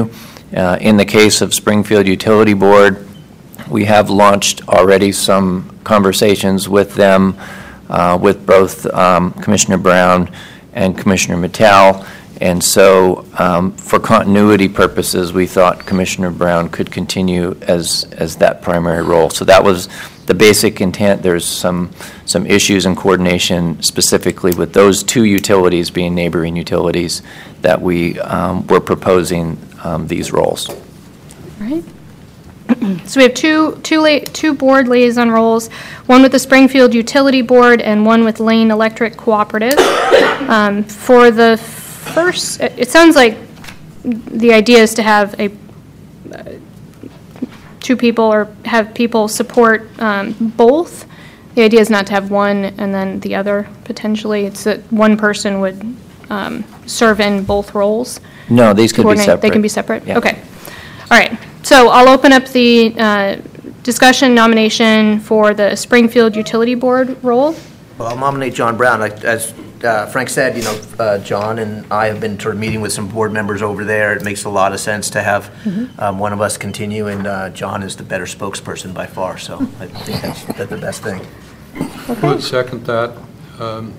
Uh, In the case of Springfield Utility Board, we have launched already some conversations with them, uh, with both um, Commissioner Brown and Commissioner Mattel. And so um, for continuity purposes, we thought Commissioner Brown could continue as, as that primary role. So that was the basic intent. There's some, some issues in coordination specifically with those two utilities being neighboring utilities that we um, were proposing um, these roles. All right. So we have two, two, la- two board liaison roles, one with the Springfield Utility Board and one with Lane Electric Cooperative. Um, For the first, it it sounds like the idea is to have a, uh, two people or have people support um, both. The idea is not to have one and then the other potentially. It's that one person would um, serve in both roles. No, these could be Coordinate- separate. They can be separate? Yeah. Okay. All right. So I'll open up the uh, discussion nomination for the Springfield Utility Board role. Well, I'll nominate John Brown. Like, as uh, Frank said, you know, uh, John and I have been sort of meeting with some board members over there. It makes a lot of sense to have um, one of us continue, and uh, John is the better spokesperson by far, so I think that's, that's the best thing. I would second that. Um,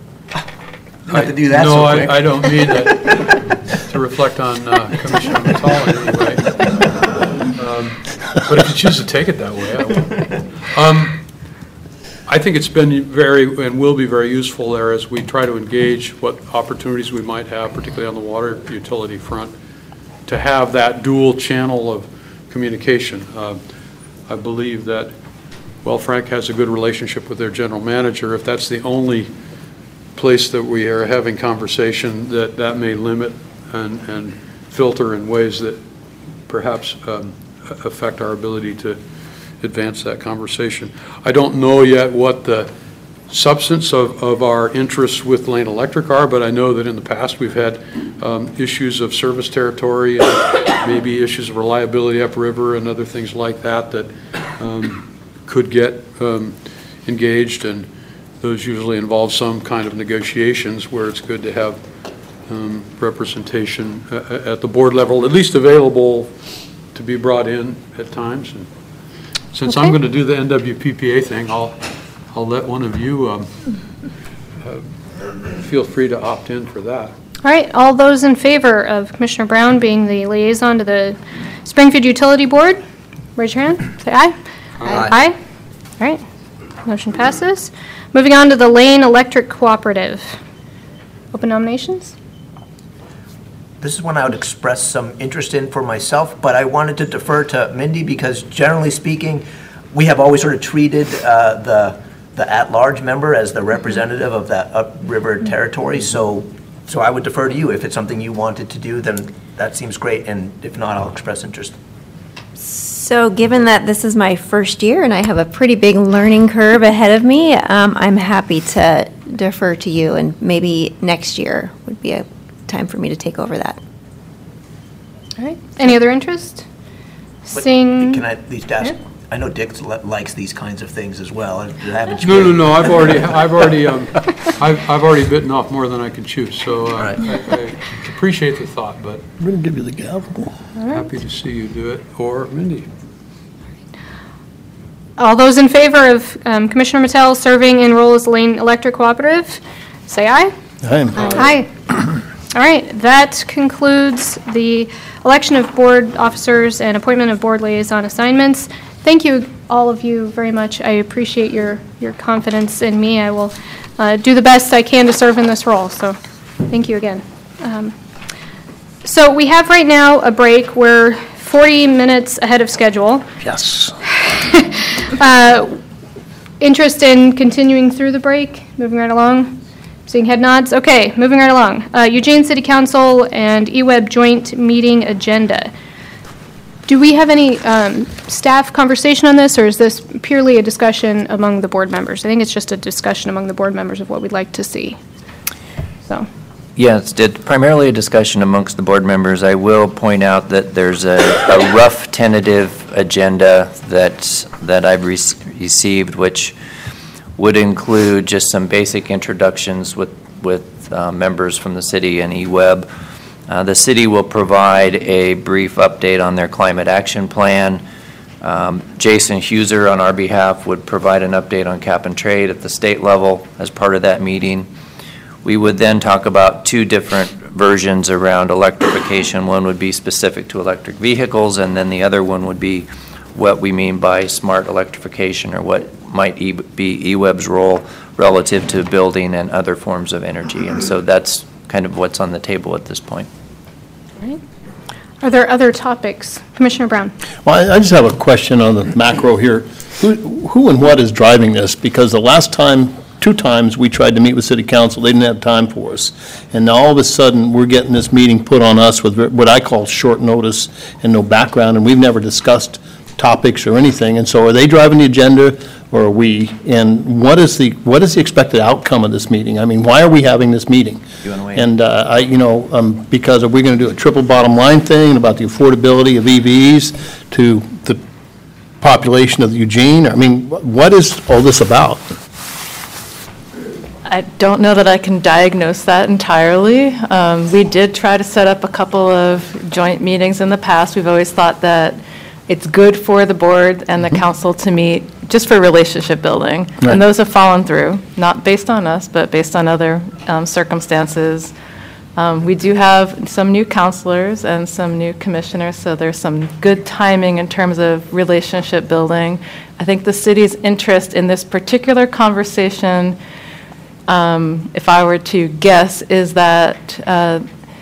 You have to do that No, so I quick. I don't mean that to reflect on uh, Commissioner Mattal in any way. Um, But if you choose to take it that way, I will. Um, I think it's been very, and will be very useful there as we try to engage what opportunities we might have, particularly on the water utility front, to have that dual channel of communication. Uh, I believe that, well, Frank has a good relationship with their general manager. If that's the only place that we are having conversation, that that may limit and, and filter in ways that perhaps um, affect our ability to advance that conversation. I don't know yet what the substance of, of our interests with Lane Electric are, but I know that in the past we've had um, issues of service territory and maybe issues of reliability upriver and other things like that that um, could get um, engaged, and those usually involve some kind of negotiations where it's good to have um, representation at, at the board level, at least available to be brought in at times. And since I'm Okay. going to do the N W P P A thing, I'll I'll let one of you um, uh, feel free to opt in for that. All right, all those in favor of Commissioner Brown being the liaison to the Springfield Utility Board, raise your hand, say aye. Aye. Aye. All right, motion passes. Moving on to the Lane Electric Cooperative. Open nominations? This is one I would express some interest in for myself, but I wanted to defer to Mindy because generally speaking, we have always sort of treated uh, the the at-large member as the representative of that upriver territory. So, so I would defer to you. If it's something you wanted to do, then that seems great, and if not, I'll express interest. So given that this is my first year and I have a pretty big learning curve ahead of me, um, I'm happy to defer to you, and maybe next year would be a time for me to take over that. All right, any other interest? But Seeing, Can I at least ask, Yeah. I know Dick li- likes these kinds of things as well. and haven't you? No, no, no, I've already, I've already, um, I've, I've already bitten off more than I can chew, so uh, right. I I appreciate the thought, but I'm going to give you the gavel. happy to see you do it, or Mindy. all those in favor of um, Commissioner Mattel serving in role as Lane Electric Cooperative, say aye. Aye. All right, that concludes the election of board officers and appointment of board liaison assignments. Thank you, all of you, very much. I appreciate your, your confidence in me. I will uh, do the best I can to serve in this role, so thank you again. Um, So we have right now a break. We're forty minutes ahead of schedule. Yes. Uh, Interest in continuing through the break, moving right along? Seeing head nods? Okay, moving right along. Uh, Eugene City Council and E W E B joint meeting agenda. Do we have any um, staff conversation on this, or is this purely a discussion among the board members? I think it's just a discussion among the board members of what we'd like to see. So, Yeah, it's did- primarily a discussion amongst the board members. I will point out that there's a a rough tentative agenda that, that I've rec- received, which would include just some basic introductions with, with uh, members from the city and E W E B, Uh, The city will provide a brief update on their climate action plan. Um, Jason Huser, on our behalf, would provide an update on cap and trade at the state level as part of that meeting. We would then talk about two different versions around electrification. One would be specific to electric vehicles, and then the other one would be what we mean by smart electrification, or what might e- be E W E B's role relative to building and other forms of energy. And so that's kind of what's on the table at this point. Right. Are there other topics? Commissioner Brown? Well, I I just have a question on the macro here. Who who and what is driving this? Because the last time, two times, we tried to meet with city council, they didn't have time for us. And now all of a sudden, we're getting this meeting put on us with what I call short notice and no background, and we've never discussed topics or anything. And so are they driving the agenda, or are we? And what is the, what is the expected outcome of this meeting? I mean, why are we having this meeting? You wanna weigh in? And uh, I, you know, um, because are we going to do a triple bottom line thing about the affordability of E Vs to the population of Eugene? I mean, wh- what is all this about? I don't know that I can diagnose that entirely. Um, We did try to set up a couple of joint meetings in the past. We've always thought that it's good for the board and the council to meet just for relationship building. Right. And those have fallen through, not based on us, but based on other um, circumstances. Um, We do have some new counselors and some new commissioners, so there's some good timing in terms of relationship building. I think the city's interest in this particular conversation, um, if I were to guess, is that uh,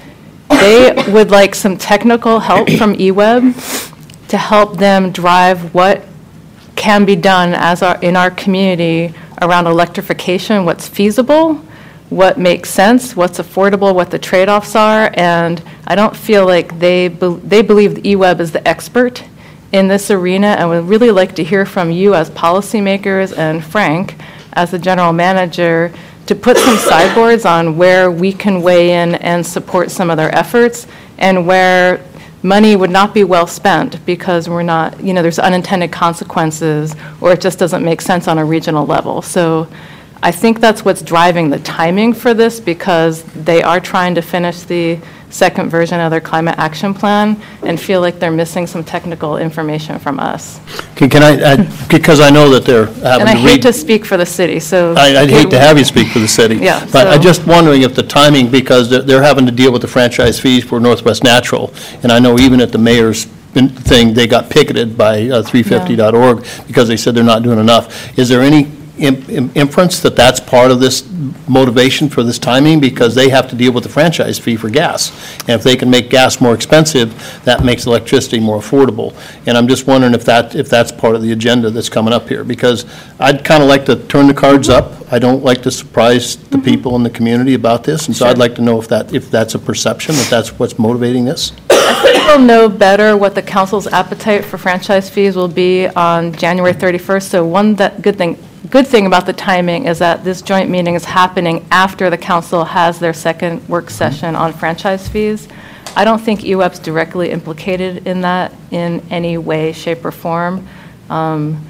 they would like some technical help from E W E B to help them drive what can be done as our, in our community around electrification, what's feasible, what makes sense, what's affordable, what the trade-offs are. And I don't feel like they, be- they believe E W E B is the expert in this arena, and would really like to hear from you as policymakers and Frank as the general manager to put some sideboards on where we can weigh in and support some of their efforts, and where money would not be well spent because we're not, you know, there's unintended consequences, or it just doesn't make sense on a regional level. So I think that's what's driving the timing for this, because they are trying to finish the second version of their climate action plan and feel like they're missing some technical information from us. Can can I, I- because I know that they're having And I to hate read. to speak for the city, so. I- I'd hate to have you speak for the city. Yeah, But I'm so- just wondering if the timing, because they're- they're having to deal with the franchise fees for Northwest Natural, and I know even at the mayor's bin- thing, they got picketed by uh, three fifty dot org because they said they're not doing enough. Is there any im- im- inference that that's part of this motivation for this timing? Because they have to deal with the franchise fee for gas. And if they can make gas more expensive, that makes electricity more affordable. And I'm just wondering if that, if that's part of the agenda that's coming up here. Because I'd kind of like to turn the cards up. I don't like to surprise the people in the community about this. And so I'd like to know if that, if that's a perception, that that's what's motivating this. We'll know better what the council's appetite for franchise fees will be on January thirty-first. So one that, good thing, good thing about the timing is that this joint meeting is happening after the council has their second work session on franchise fees. I don't think E W E B's directly implicated in that in any way, shape, or form. Um,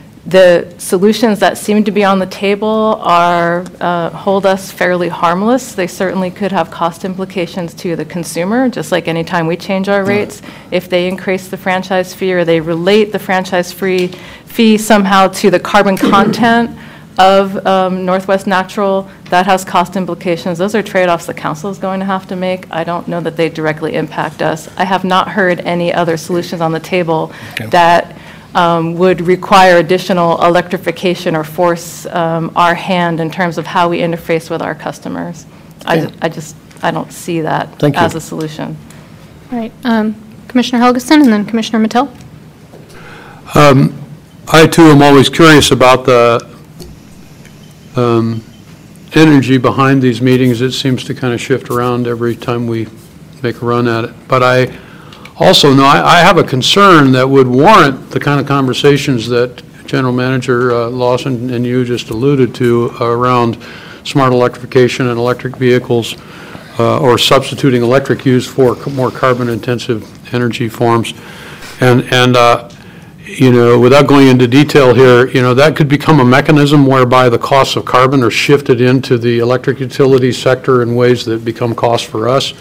The solutions that seem to be on the table are, uh, hold us fairly harmless. They certainly could have cost implications to the consumer, just like any time we change our rates. If they increase the franchise fee, or they relate the franchise free fee somehow to the carbon content of um, Northwest Natural, that has cost implications. Those are trade-offs the council is going to have to make. I don't know that they directly impact us. I have not heard any other solutions on the table Okay. that um, would require additional electrification or force um, our hand in terms of how we interface with our customers. I, Okay. I just, I don't see that Thank you. as a solution. All right, um, Commissioner Helgeson and then Commissioner Mattel. I too am always curious about the um, energy behind these meetings. It seems to kind of shift around every time we make a run at it. But I also know, I I have a concern that would warrant the kind of conversations that General Manager uh, Lawson and you just alluded to around smart electrification and electric vehicles, uh, or substituting electric use for c- more carbon-intensive energy forms. And, and uh, you know, without going into detail here, you know, that could become a mechanism whereby the costs of carbon are shifted into the electric utility sector in ways that become costs for us.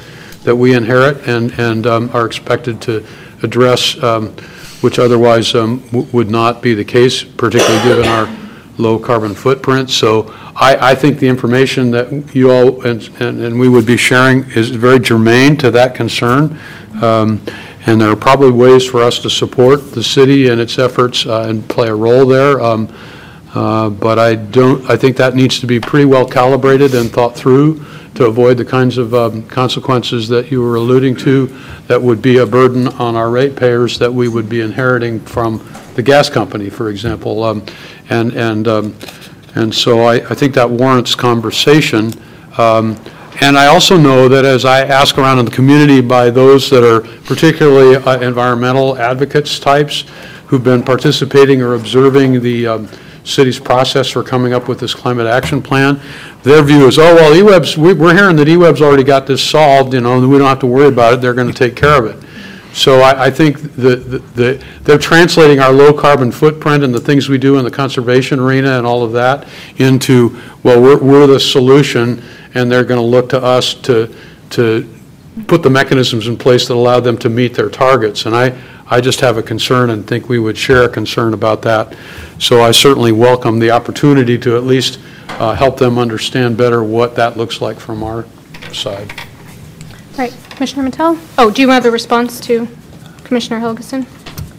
that we inherit and, and um, are expected to address, um, which otherwise um, w- would not be the case, particularly given our low carbon footprint. So I, I think the information that you all and, and, and we would be sharing is very germane to that concern. Um, and there are probably ways for us to support the city and its efforts uh, and play a role there. Um, uh, but I don't, I think that needs to be pretty well calibrated and thought through to avoid the kinds of um, consequences that you were alluding to that would be a burden on our ratepayers that we would be inheriting from the gas company, for example. Um, and and um, and so I, I think that warrants conversation. Um, and I also know that as I ask around in the community by those that are particularly uh, environmental advocates types who've been participating or observing the um, city's process for coming up with this climate action plan, their view is, oh, well, E W E B's, we, we're hearing that E W E B's already got this solved, you know, and we don't have to worry about it, they're going to take care of it. So I, I think that the, the, they're translating our low carbon footprint and the things we do in the conservation arena and all of that into, well, we're, we're the solution, and they're going to look to us to, to put the mechanisms in place that allow them to meet their targets. And I, I just have a concern and think we would share a concern about that. So I certainly welcome the opportunity to at least uh, help them understand better what that looks like from our side. Right, Commissioner Mattel? Oh, do you have a response to Commissioner Helgeson?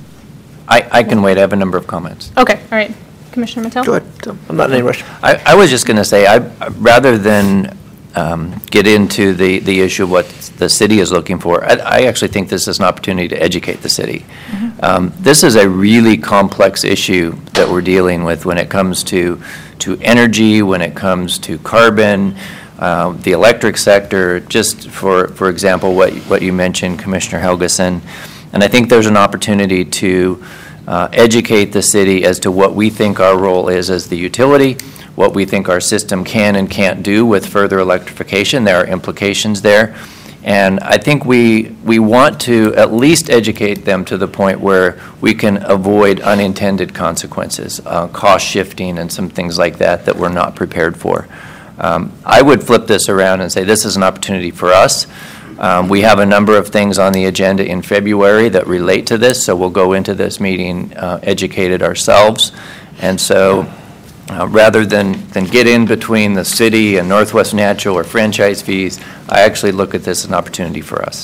I, I can wait. I have a number of comments. Okay, all right. Commissioner Mattel? Go ahead. I'm not in any rush. I, I was just going to say, I, rather than um, get into the, the issue of what the city is looking for, I, I actually think this is an opportunity to educate the city. Mm-hmm. Um, this is a really complex issue that we're dealing with when it comes to, to energy, when it comes to carbon, uh, the electric sector, just for, for example, what, what you mentioned, Commissioner Helgeson. And I think there's an opportunity to Uh, educate the city as to what we think our role is as the utility, what we think our system can and can't do with further electrification. There are implications there. And I think we, we want to at least educate them to the point where we can avoid unintended consequences, uh, cost shifting and some things like that that we're not prepared for. Um, I would flip this around and say this is an opportunity for us. Um, we have a number of things on the agenda in February that relate to this, so we'll go into this meeting uh, educated ourselves. And so uh, rather than, than get in between the city and Northwest Natural or franchise fees, I actually look at this as an opportunity for us.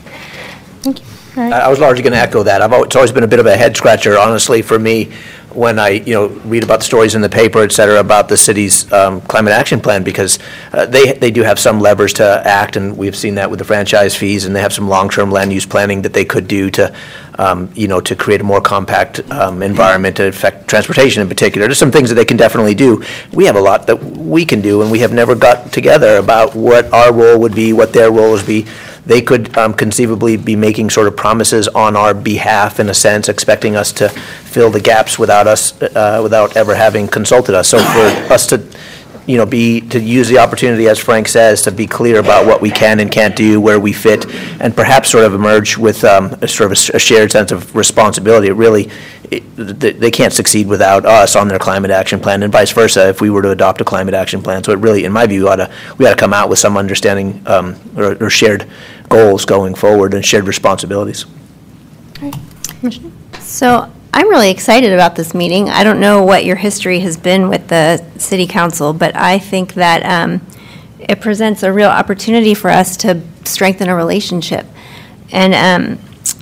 Thank you. All right. I was largely going to echo that. I've always, it's always been a bit of a head scratcher, honestly, for me, when I, you know, read about the stories in the paper, et cetera, about the city's um, climate action plan, because uh, they they do have some levers to act, and we've seen that with the franchise fees, and they have some long-term land use planning that they could do to, um, you know, to create a more compact um, environment to affect transportation in particular. There's some things that they can definitely do. We have a lot that we can do, and we have never got together about what our role would be, what their role would be. They could um, conceivably be making sort of promises on our behalf, in a sense, expecting us to fill the gaps without us, uh, without ever having consulted us. So for us to, you know, be, to use the opportunity, as Frank says, to be clear about what we can and can't do, where we fit, and perhaps sort of emerge with um, a sort of a shared sense of responsibility. It really, it, they can't succeed without us on their climate action plan, and vice versa if we were to adopt a climate action plan. So it really, in my view, ought to, we ought to come out with some understanding um, or, or shared goals going forward and shared responsibilities. All right. Commissioner? So I'm really excited about this meeting. I don't know what your history has been with the city council, but I think that um, it presents a real opportunity for us to strengthen a relationship. And um,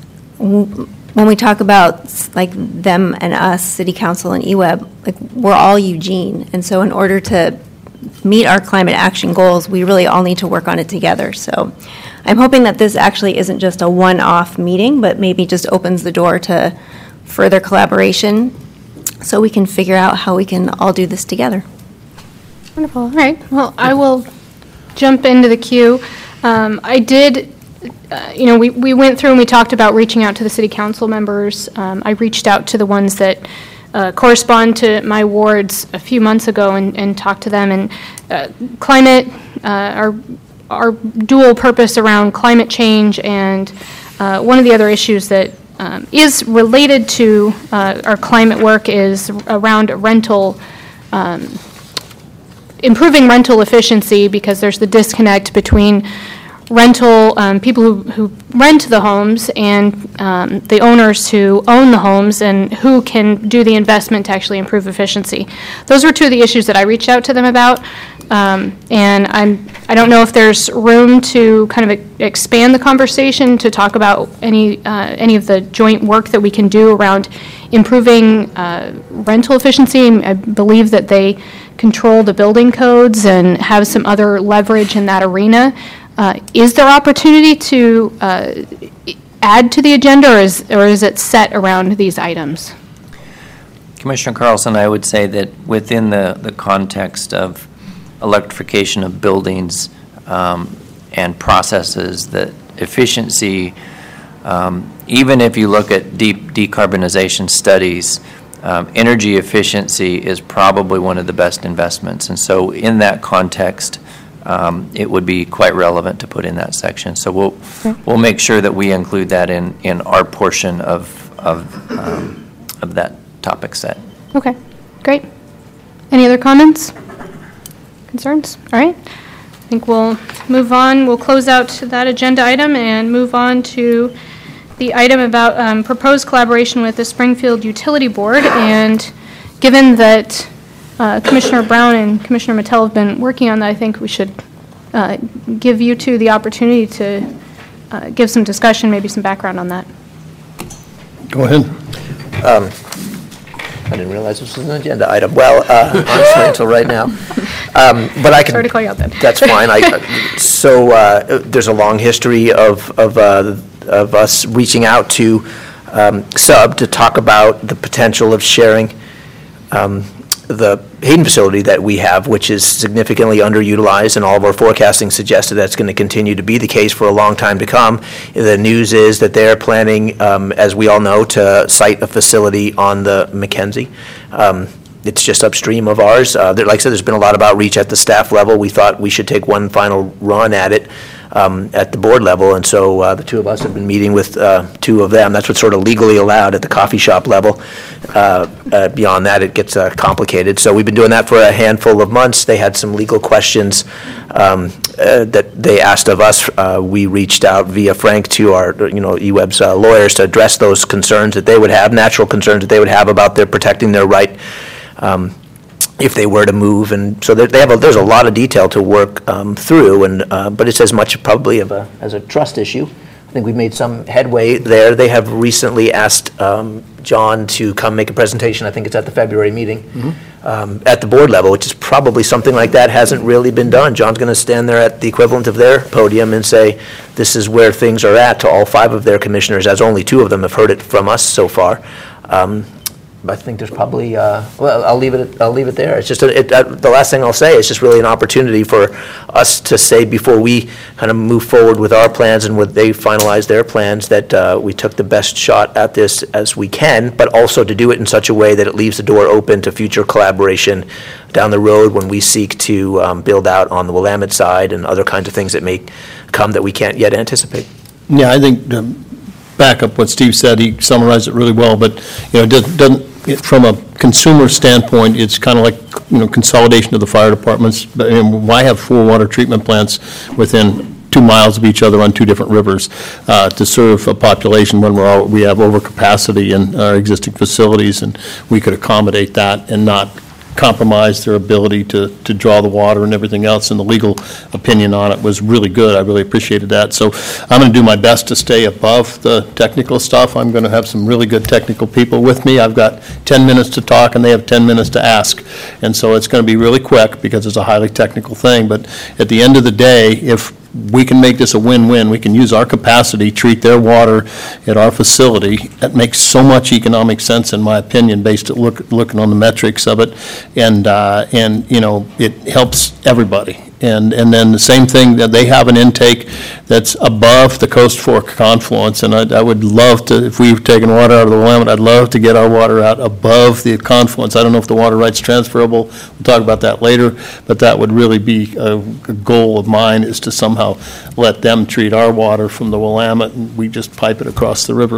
w- when we talk about like them and us, city council and E W E B, like we're all Eugene. And so in order to meet our climate action goals, we really all need to work on it together. So I'm hoping that this actually isn't just a one-off meeting, but maybe just opens the door to further collaboration so we can figure out how we can all do this together. Wonderful. All right. Well, I will jump into the queue. Um, I did, uh, you know, we, we went through and we talked about reaching out to the city council members. Um, I reached out to the ones that uh, correspond to my wards a few months ago and, and talked to them. And uh, climate, uh, our, our dual purpose around climate change, and uh, one of the other issues that Um, is related to uh, our climate work is around rental, um, improving rental efficiency, because there's the disconnect between rental, um, people who, who rent the homes and um, the owners who own the homes and who can do the investment to actually improve efficiency. Those were two of the issues that I reached out to them about. Um, and I'm, I don't know if there's room to kind of e- expand the conversation to talk about any, uh, any of the joint work that we can do around improving uh, rental efficiency. I believe that they control the building codes and have some other leverage in that arena. Uh, is there opportunity to uh, add to the agenda, or is, or is it set around these items? Commissioner Carlson, I would say that within the, the context of electrification of buildings um, and processes, that efficiency, um, even if you look at deep decarbonization studies, um, energy efficiency is probably one of the best investments. And so in that context, um, it would be quite relevant to put in that section. So we'll okay. we'll make sure that we include that in, in our portion of, of, um, of that topic set. Okay, great. Any other comments? Concerns? All right. I think we'll move on. We'll close out that agenda item and move on to the item about um, proposed collaboration with the Springfield Utility Board. And given that uh, Commissioner Brown and Commissioner Mattel have been working on that, I think we should uh, give you two the opportunity to uh, give some discussion, maybe some background on that. Go ahead. Um, I didn't realize this was an agenda item. Well, uh, honestly, until right now. Um, but I can. Sorry to call you out then. That's fine. I, so uh, there's a long history of of, uh, of us reaching out to um, S U B to talk about the potential of sharing um, the Hayden facility that we have, which is significantly underutilized, and all of our forecasting suggested that's going to continue to be the case for a long time to come. The news is that they're planning, um, as we all know, to site a facility on the Mackenzie. Um, It's just upstream of ours. Uh, there, like I said, there's been a lot of outreach at the staff level. We thought we should take one final run at it um, at the board level, and so uh, the two of us have been meeting with uh, two of them. That's what's sort of legally allowed at the coffee shop level. Uh, uh, beyond that, it gets uh, complicated. So we've been doing that for a handful of months. They had some legal questions um, uh, that they asked of us. Uh, we reached out via Frank to our, you know, E W E B's uh, lawyers to address those concerns that they would have, natural concerns that they would have about their protecting their right Um, if they were to move, and so they have a, there's a lot of detail to work um, through, and uh, but it's as much probably of a as a trust issue. I think we've made some headway there. They have recently asked um, John to come make a presentation. I think it's at the February meeting mm-hmm. um, at the board level, which is probably something like that hasn't really been done. John's going to stand there at the equivalent of their podium and say, "This is where things are at," to all five of their commissioners, as only two of them have heard it from us so far. Um, I think there's probably, uh, well, I'll leave it, I'll leave it there. It's just, a, it, uh, the last thing I'll say is just really an opportunity for us to say before we kind of move forward with our plans and when they finalize their plans that uh, we took the best shot at this as we can, but also to do it in such a way that it leaves the door open to future collaboration down the road when we seek to um, build out on the Willamette side and other kinds of things that may come that we can't yet anticipate. Yeah, I think to back up what Steve said, he summarized it really well, but, you know, it doesn't, doesn't It, from a consumer standpoint, it's kind of like, you know, consolidation of the fire departments. But I mean, why have four water treatment plants within two miles of each other on two different rivers uh, to serve a population when we're all, we have overcapacity in our existing facilities, and we could accommodate that and not compromise their ability to, to draw the water and everything else, and the legal opinion on it was really good. I really appreciated that. So I'm going to do my best to stay above the technical stuff. I'm going to have some really good technical people with me. I've got ten minutes to talk, and they have ten minutes to ask. And so it's going to be really quick because it's a highly technical thing. But at the end of the day, if we can make this a win-win, we can use our capacity, treat their water at our facility. That makes so much economic sense, in my opinion, based on look, looking on the metrics of it. And, uh, and you know, it helps everybody. And, and then the same thing, that they have an intake that's above the Coast Fork confluence, and I, I would love to, if we've taken water out of the Willamette, I'd love to get our water out above the confluence. I don't know if the water right's transferable. We'll talk about that later, but that would really be a, a goal of mine, is to somehow let them treat our water from the Willamette, and we just pipe it across the river.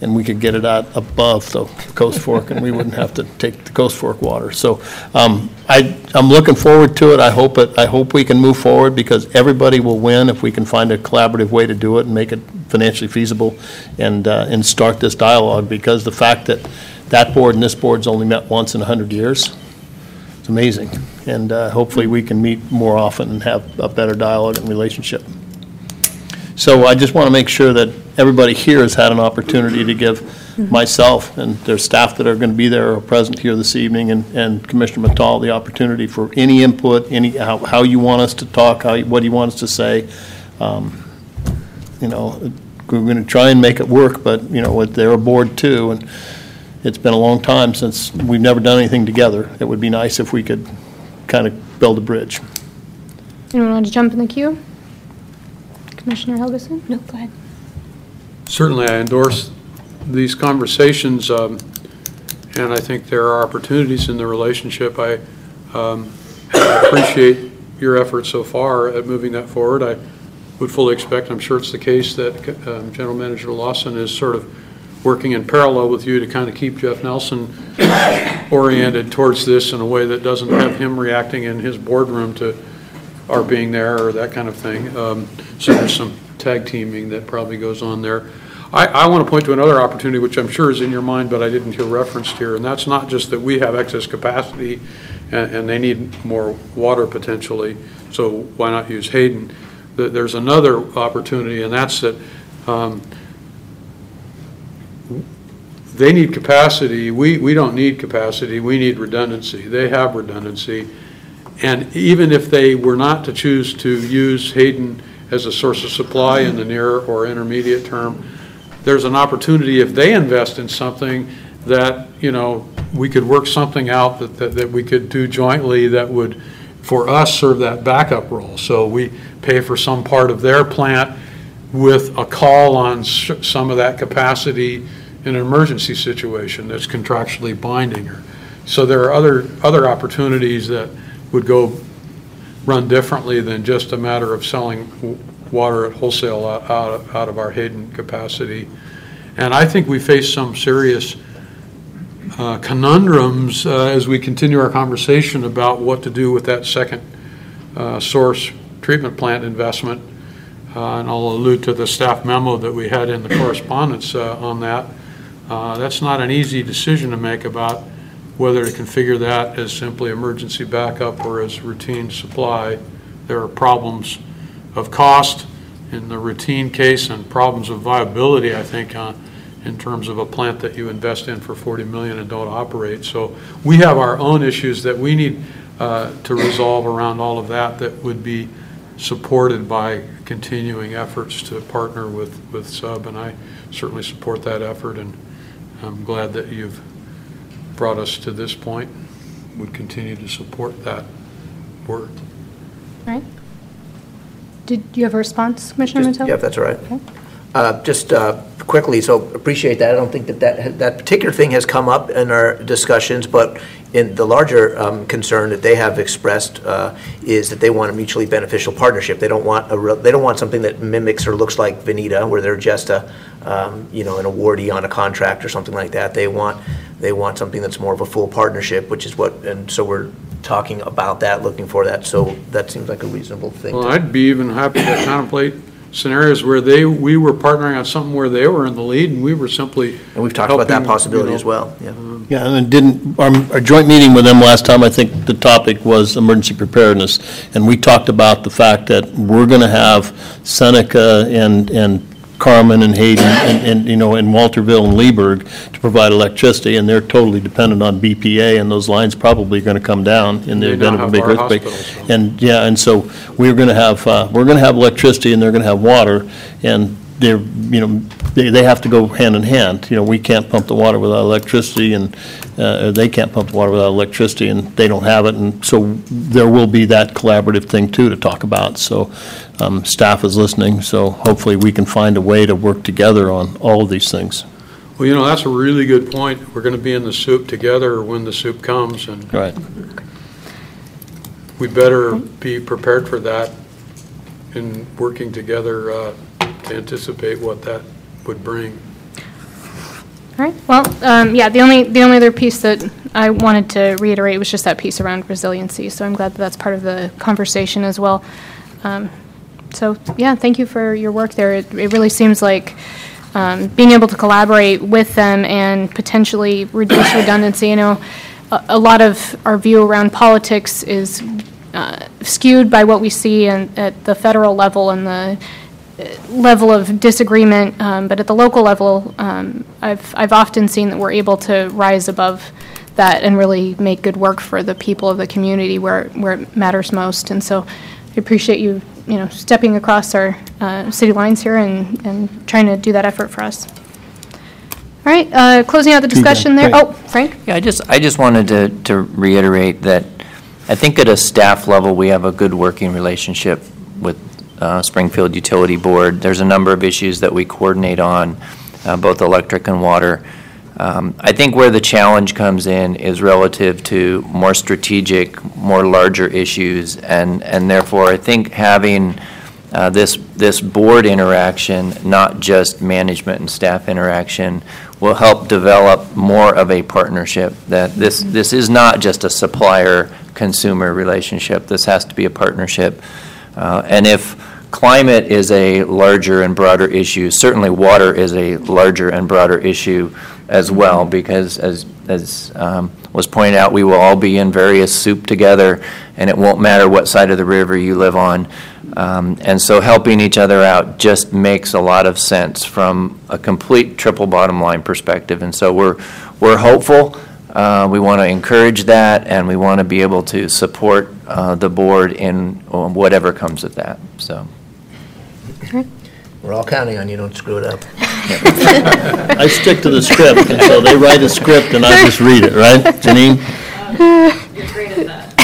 and we could get it out above the Coast Fork, and we wouldn't have to take the Coast Fork water. So um, I, I'm looking forward to it. I hope it. I hope we can move forward, because everybody will win if we can find a collaborative way to do it and make it financially feasible, and uh, and start this dialogue. Because the fact that that board and this board's only met once in a hundred years, it's amazing. And uh, hopefully we can meet more often and have a better dialogue and relationship. So I just want to make sure that everybody here has had an opportunity to give myself and their staff that are going to be there or present here this evening, and, and Commissioner Mattal, the opportunity for any input, any how, how you want us to talk, how you, what you want us to say. Um, you know, we're going to try and make it work, but you know, they're a board too, and it's been a long time since we've never done anything together. It would be nice if we could kind of build a bridge. Anyone want to jump in the queue? Commissioner Helgeson? No, go ahead. Certainly, I endorse these conversations, um, and I think there are opportunities in the relationship. I um, appreciate your efforts so far at moving that forward. I would fully expect, I'm sure it's the case, that um, General Manager Lawson is sort of working in parallel with you to kind of keep Jeff Nelson oriented towards this in a way that doesn't have him reacting in his boardroom to our being there or that kind of thing. Um, so there's some tag teaming that probably goes on there. I, I want to point to another opportunity, which I'm sure is in your mind, but I didn't hear referenced here, and that's not just that we have excess capacity and, and they need more water potentially, so why not use Hayden? There's another opportunity, and that's that um, they need capacity. We, we don't need capacity. We need redundancy. They have redundancy. And even if they were not to choose to use Hayden as a source of supply in the near or intermediate term, there's an opportunity if they invest in something that, you know, we could work something out that, that, that we could do jointly that would, for us, serve that backup role. So we pay for some part of their plant with a call on sh- some of that capacity in an emergency situation that's contractually binding. So there are other other opportunities that would go run differently than just a matter of selling w- water at wholesale out, out, out of our Hayden capacity. And I think we face some serious uh, conundrums uh, as we continue our conversation about what to do with that second uh, source treatment plant investment. Uh, and I'll allude to the staff memo that we had in the correspondence uh, on that. Uh, that's not an easy decision to make about whether to configure that as simply emergency backup or as routine supply. There are problems of cost in the routine case and problems of viability, I think, uh, in terms of a plant that you invest in for forty million dollars and don't operate. So we have our own issues that we need uh, to resolve around all of that that would be supported by continuing efforts to partner with, with SUB, and I certainly support that effort, and I'm glad that you've brought us to this point. Would continue to support that work. All right. Did you have a response, Commissioner Just- Mattel? Yeah, if that's all right. Okay. Uh, Just uh, quickly, so appreciate that. I don't think that that, that particular thing has come up in our discussions, but in the larger um, concern that they have expressed uh, is that they want a mutually beneficial partnership. They don't want a real, they don't want something that mimics or looks like Veneta, where they're just a, um, you know, an awardee on a contract or something like that. They want, they want something that's more of a full partnership, which is what, and so we're talking about that, looking for that. So that seems like a reasonable thing. Well, to- I'd be even happy to contemplate scenarios where they, we were partnering on something where they were in the lead and we were simply And we've talked about that helping, possibility you know, as well, yeah. Yeah, and it didn't, our, our joint meeting with them last time, I think the topic was emergency preparedness. And we talked about the fact that we're going to have Seneca and, and Carmen and Hayden and, and, you know, and Walterville and Leesburg to provide electricity, and they're totally dependent on B P A, and those lines probably are going to come down in the They event now of a have big our earthquake. hospital, so. And, yeah, and so we're going to have, uh, we're going to have electricity and they're going to have water, and they're, you know, they, they have to go hand in hand. You know, we can't pump the water without electricity, and uh, they can't pump the water without electricity, and they don't have it. And so there will be that collaborative thing, too, to talk about. So um, staff is listening, so hopefully we can find a way to work together on all of these things. Well, you know, that's a really good point. We're going to be in the soup together when the soup comes, and Right. we better be prepared for that in working together uh, to anticipate what that would bring. All right, well, um, yeah, the only, the only other piece that I wanted to reiterate was just that piece around resiliency, so I'm glad that that's part of the conversation as well. Um, So, yeah, thank you for your work there. It, it really seems like um, being able to collaborate with them and potentially reduce redundancy. You know, a, a lot of our view around politics is uh, skewed by what we see in, at the federal level and the level of disagreement, um, but at the local level, um, I've, I've often seen that we're able to rise above that and really make good work for the people of the community where, where it matters most. And so I appreciate you, you know, stepping across our uh, city lines here and, and trying to do that effort for us. All right, uh, closing out the discussion there. Oh, Frank? Yeah, I just, I just wanted to, to reiterate that I think at a staff level, we have a good working relationship with uh, Springfield Utility Board. There's a number of issues that we coordinate on, uh, both electric and water. Um, I think where the challenge comes in is relative to more strategic, more larger issues, and, and therefore I think having uh, this, this board interaction, not just management and staff interaction, will help develop more of a partnership. That this, this is not just a supplier-consumer relationship. This has to be a partnership. Uh, and if climate is a larger and broader issue, certainly water is a larger and broader issue as well, because as, as um, was pointed out, we will all be in various soup together, and it won't matter what side of the river you live on. Um, and so helping each other out just makes a lot of sense from a complete triple bottom line perspective. And so we're, we're hopeful. Uh, we want to encourage that, and we want to be able to support uh, the board in whatever comes of that. So. We're all counting on you, don't screw it up. I stick to the script, and so they write a script, and I just read it, right, Janine? You're great at that.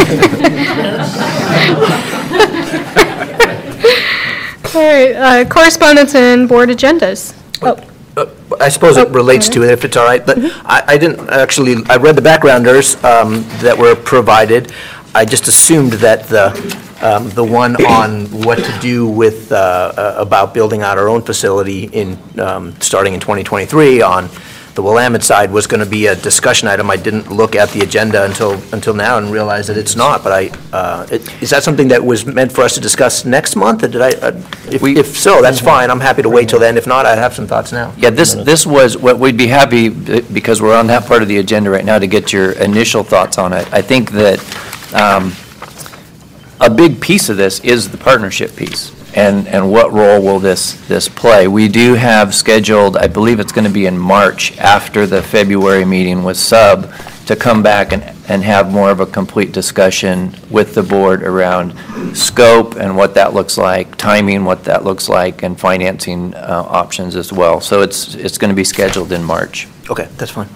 All right, uh, correspondence and board agendas. Oh. Uh, I suppose it Oh, relates to it, if it's all right, but I, I didn't actually, I read the backgrounders um, that were provided. I just assumed that the, um, the one on what to do with, uh, uh, about building out our own facility in, um, starting in twenty twenty-three on the Willamette side was going to be a discussion item. I didn't look at the agenda until, until now and realize that it's not, but I, uh, it, is that something that was meant for us to discuss next month, or did I, uh, if, We- if so, that's fine, I'm happy to wait till then. If not, I'd have some thoughts now. Yeah, this, this was, what we'd be happy, because we're on that part of the agenda right now, to get your initial thoughts on it. I think that um, a big piece of this is the partnership piece, and, and what role will this, this play. We do have scheduled, I believe it's going to be in March, after the February meeting with Sub, to come back and, and have more of a complete discussion with the board around scope and what that looks like, timing, what that looks like, and financing uh, options as well. So it's, it's going to be scheduled in March. Okay, that's fine.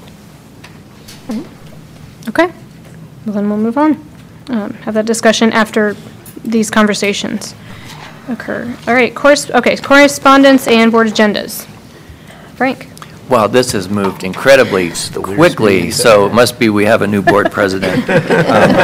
Okay, well then we'll move on. Um, have that discussion after these conversations occur. All right, course, okay, correspondence and board agendas. Frank? Wow, this has moved incredibly quickly, so it must be we have a new board president. Um,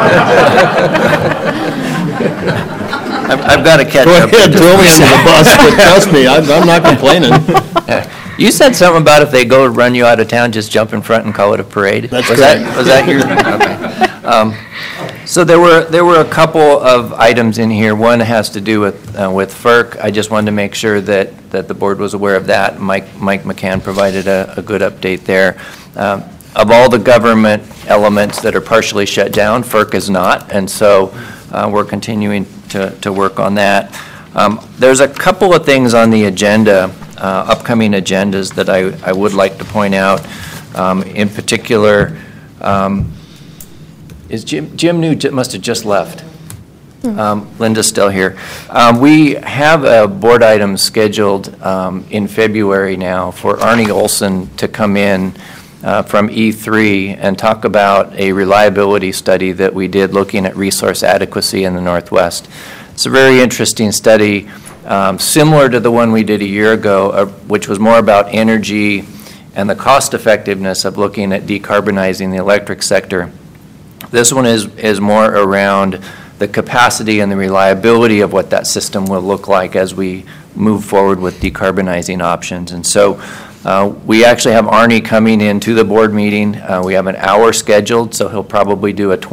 I've, I've got to catch Go up. ahead, throw me under the bus, but trust me, I'm, I'm not complaining. You said something about if they go run you out of town, just jump in front and call it a parade. That's was correct. That, was that your? Okay. Um, so there were there were a couple of items in here. One has to do with uh, with FERC. I just wanted to make sure that that the board was aware of that. Mike Mike McCann provided a, a good update there. Um, of all the government elements that are partially shut down, FERC is not, and so uh, we're continuing to to work on that. Um, there's a couple of things on the agenda. Uh, upcoming agendas that I, I would like to point out. Um, in particular, um, is Jim, Jim New must have just left. Um, Linda's still here. Um, we have a board item scheduled um, in February now for Arnie Olson to come in uh, from E three and talk about a reliability study that we did looking at resource adequacy in the Northwest. It's a very interesting study. Um, similar to the one we did a year ago, uh, which was more about energy and the cost effectiveness of looking at decarbonizing the electric sector. This one is, is more around the capacity and the reliability of what that system will look like as we move forward with decarbonizing options. And so Uh, We actually have Arnie coming in to the board meeting. Uh, We have an hour scheduled, so he'll probably do a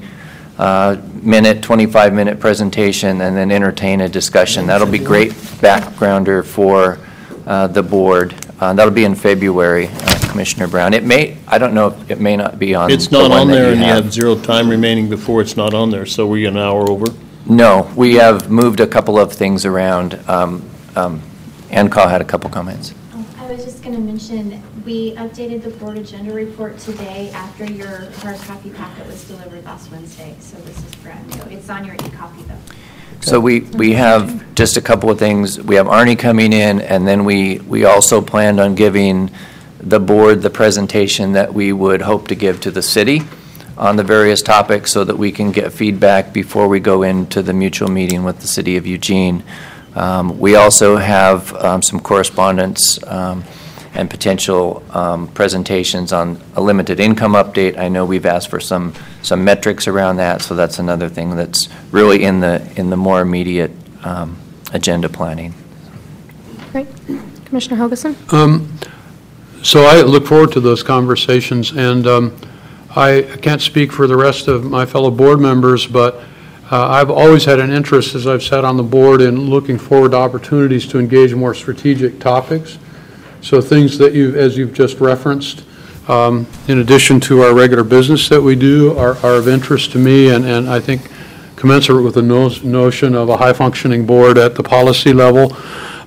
twenty-minute, twenty-five-minute presentation and then entertain a discussion. That'll be great backgrounder for uh, the board. Uh, That'll be in February, uh, Commissioner Brown. It may, I don't know, it may not be on. It's the not one on that there, and you have. have zero time remaining before it's not on there, so we're an hour over. No, we have moved a couple of things around. Um, um, Ann Caw had a couple comments. I was just going to mention, we updated the board agenda report today after your hard copy packet was delivered last Wednesday, so this is brand new. It's on your e-copy, though. So we, we have just a couple of things. We have Arnie coming in, and then we, we also planned on giving the board the presentation that we would hope to give to the city on the various topics so that we can get feedback before we go into the mutual meeting with the city of Eugene. Um, we also have um, some correspondence um, and potential um, presentations on a limited income update. I know we've asked for some some metrics around that, so that's another thing that's really in the in the more immediate um, agenda planning. Great. Commissioner Helgeson? Um, So I look forward to those conversations, and um, I can't speak for the rest of my fellow board members, but uh, I've always had an interest, as I've sat on the board, in looking forward to opportunities to engage in more strategic topics. So things that you, as you've just referenced, um, in addition to our regular business that we do, are, are of interest to me, and, and I think commensurate with the no, notion of a high-functioning board at the policy level.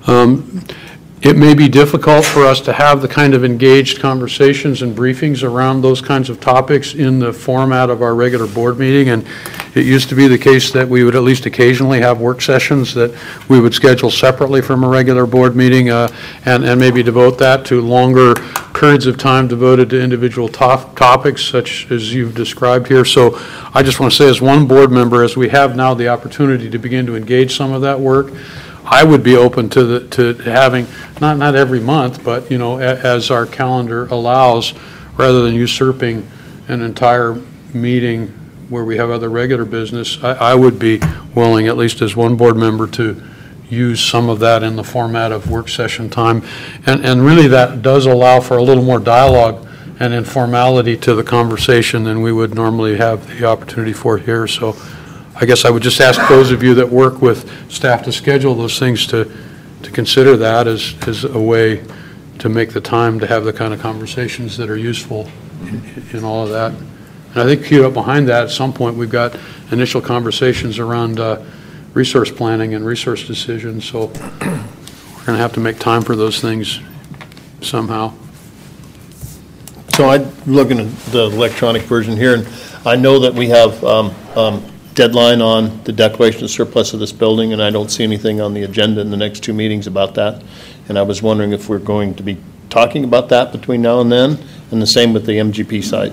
Um, It may be difficult for us to have the kind of engaged conversations and briefings around those kinds of topics in the format of our regular board meeting, and it used to be the case that we would at least occasionally have work sessions that we would schedule separately from a regular board meeting, uh, and, and maybe devote that to longer periods of time devoted to individual top, topics such as you've described here. So I just want to say, as one board member, as we have now the opportunity to begin to engage some of that work, I would be open to the, to having, not, not every month, but, you know, a, as our calendar allows, rather than usurping an entire meeting where we have other regular business, I, I would be willing, at least as one board member, to use some of that in the format of work session time. And, and really that does allow for a little more dialogue and informality to the conversation than we would normally have the opportunity for here. So I guess I would just ask those of you that work with staff to schedule those things to, to consider that as, as a way to make the time to have the kind of conversations that are useful in, in all of that. And I think queued up behind that, at some point, we've got initial conversations around uh, resource planning and resource decisions, so we're going to have to make time for those things somehow. So I'm looking at the electronic version here, and I know that we have um, um, deadline on the declaration of surplus of this building, and I don't see anything on the agenda in the next two meetings about that. And I was wondering if we're going to be talking about that between now and then, and the same with the M G P site.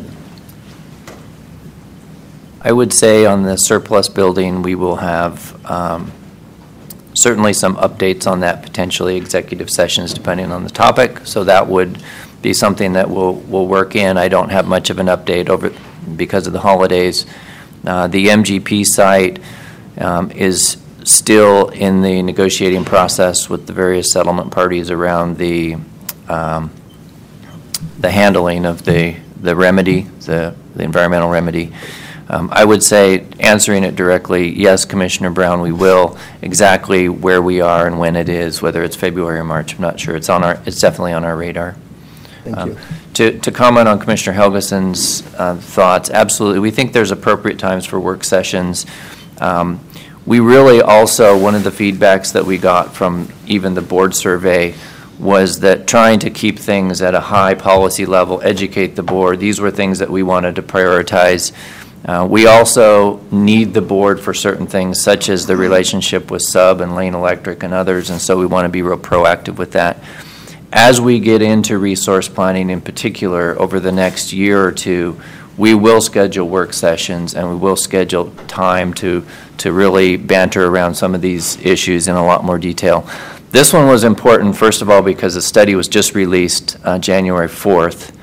I would say on the surplus building, we will have um, certainly some updates on that, potentially executive sessions depending on the topic. So that would be something that we'll, we'll work in. I don't have much of an update over because of the holidays. Uh, the M G P site um, is still in the negotiating process with the various settlement parties around the um, the handling of the the remedy, the, the environmental remedy. Um, I would say, answering it directly, yes, Commissioner Brown, we will. Exactly where we are and when it is, whether it's February or March, I'm not sure. It's on our. It's definitely on our radar. Thank um, you. To, to comment on Commissioner Helgeson's uh, thoughts, absolutely. We think there's appropriate times for work sessions. Um, we really also, one of the feedbacks that we got from even the board survey was that trying to keep things at a high policy level, educate the board, these were things that we wanted to prioritize. Uh, we also need the board for certain things, such as the relationship with Sub and Lane Electric and others, and so we want to be real proactive with that. As we get into resource planning in particular over the next year or two, we will schedule work sessions and we will schedule time to, to really banter around some of these issues in a lot more detail. This one was important, first of all, because the study was just released uh, January fourth.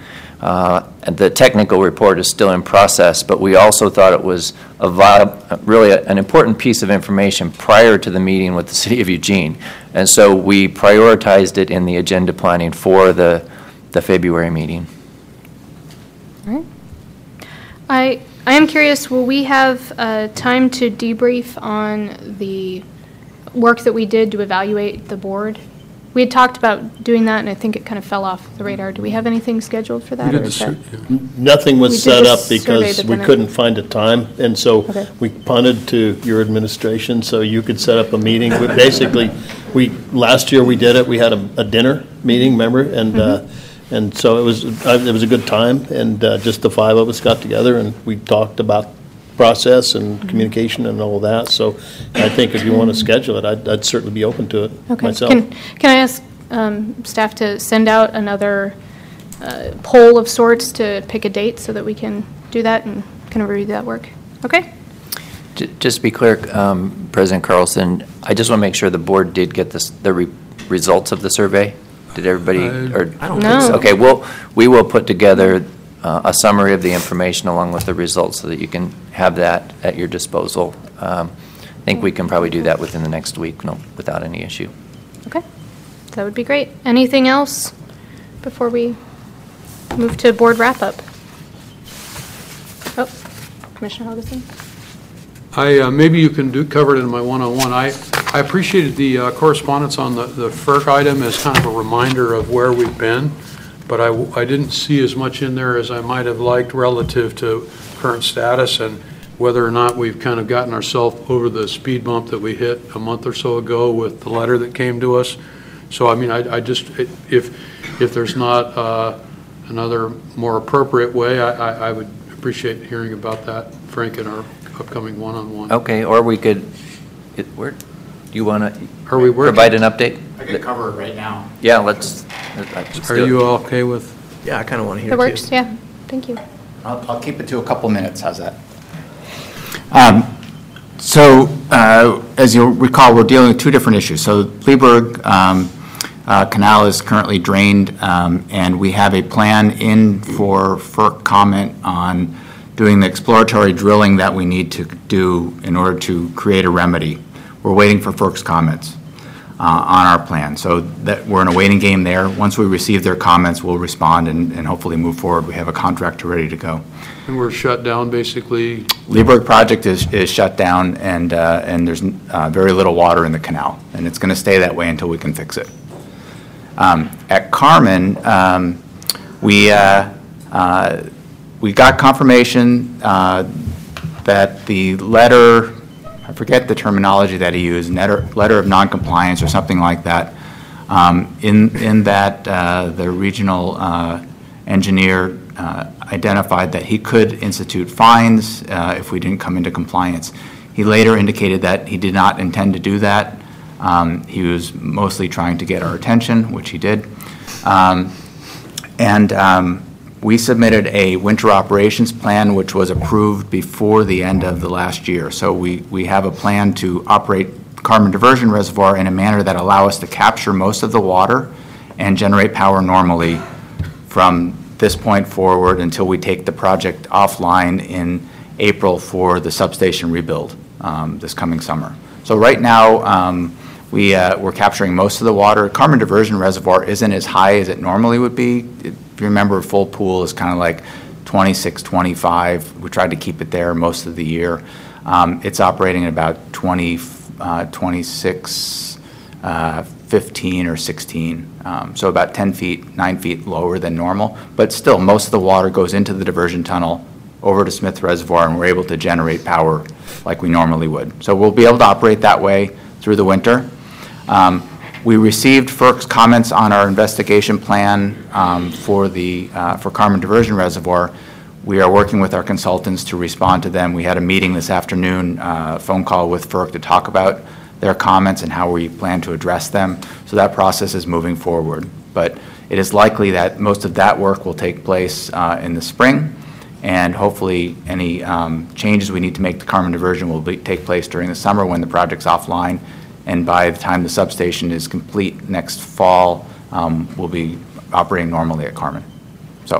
Uh, and the technical report is still in process, but we also thought it was a vi- really a, an important piece of information prior to the meeting with the City of Eugene. And so we prioritized it in the agenda planning for the, the February meeting. All right. I, I am curious, will we have uh, time to debrief on the work that we did to evaluate the board? We had talked about doing that, and I think it kind of fell off the radar. Do we have anything scheduled for that? We or did is the that- sur- yeah. Nothing We was did set the up survey, because but we then I- couldn't find a time, and so Okay. we punted to your administration, so you could set up a meeting. We Basically, we, last year we did it, we had a a dinner meeting, remember? And, uh, Mm-hmm. and so it was, uh, it was a good time, and uh, just the five of us got together, and we talked about process and Mm-hmm. communication and all of that. So I think if you want to schedule it, I'd I'd certainly be open to it Okay. myself. Can, can I ask um, staff to send out another uh, poll of sorts to pick a date so that we can do that and kind of review that work? Okay? J- Just to be clear, um, President Carlson, I just want to make sure the board did get this, the re- results of the survey. Did everybody? I- or- I don't No. think so. Okay, well, we will put together uh, a summary of the information along with the results so that you can have that at your disposal. Um, I think we can probably do that within the next week, no, without any issue. Okay. That would be great. Anything else before we move to board wrap-up? Oh, Commissioner Helgeson? I, uh, maybe you can do, cover it in my one-on-one. I, I appreciated the uh, correspondence on the, the FERC item as kind of a reminder of where we've been, but I, w- I didn't see as much in there as I might have liked relative to current status and whether or not we've kind of gotten ourselves over the speed bump that we hit a month or so ago with the letter that came to us. So, I mean, I, I just, if, if there's not uh, another more appropriate way, I, I I would appreciate hearing about that, Frank, in our upcoming one-on-one. Okay, or we could, it- where, do you want to Are we working? provide an update? I can cover it right now. Yeah, let's, let's Are do it. you all okay with? Yeah, I kind of want to hear That it, too. works, yeah. Thank you. I'll, I'll keep it to a couple minutes, how's that? Um, So, uh, as you'll recall, we're dealing with two different issues. So Kleberg um, uh, Canal is currently drained, um, and we have a plan in for FERC comment on doing the exploratory drilling that we need to do in order to create a remedy. We're waiting for FERC's comments uh, on our plan. So that, we're in a waiting game there. Once we receive their comments, we'll respond and and hopefully move forward. We have a contractor ready to go. And we're shut down, basically? Lieberg project is, is shut down, and, uh, and there's uh, very little water in the canal, and it's going to stay that way until we can fix it. Um, At Carmen, um, we, uh, uh, we got confirmation uh, that the letter, I forget the terminology that he used, letter, letter of noncompliance or something like that, um, in, in that uh, the regional uh, engineer uh, identified that he could institute fines uh, if we didn't come into compliance. He later indicated that he did not intend to do that. Um, He was mostly trying to get our attention, which he did. Um, And um, we submitted a winter operations plan, which was approved before the end of the last year. So we, we have a plan to operate Carmen Diversion Reservoir in a manner that allow us to capture most of the water and generate power normally from this point forward until we take the project offline in April for the substation rebuild um, this coming summer. So right now, um, we, uh, we're capturing most of the water. Carmen Diversion Reservoir isn't as high as it normally would be. If you remember, a full pool is kind of like twenty-six, twenty-five. We tried to keep it there most of the year. Um, It's operating at about twenty, uh, twenty-six, uh, fifteen or sixteen, um, so about ten feet, nine feet lower than normal. But still, most of the water goes into the diversion tunnel over to Smith Reservoir, and we're able to generate power like we normally would. So we'll be able to operate that way through the winter. Um, We received FERC's comments on our investigation plan um, for the, uh, for Carmen Diversion Reservoir. We are working with our consultants to respond to them. We had a meeting this afternoon, uh, phone call with FERC to talk about their comments and how we plan to address them. So that process is moving forward. But it is likely that most of that work will take place uh, in the spring, and hopefully any um, changes we need to make to Carmen Diversion will be, take place during the summer when the project's offline. And by the time the substation is complete next fall, um, we'll be operating normally at Carmen. So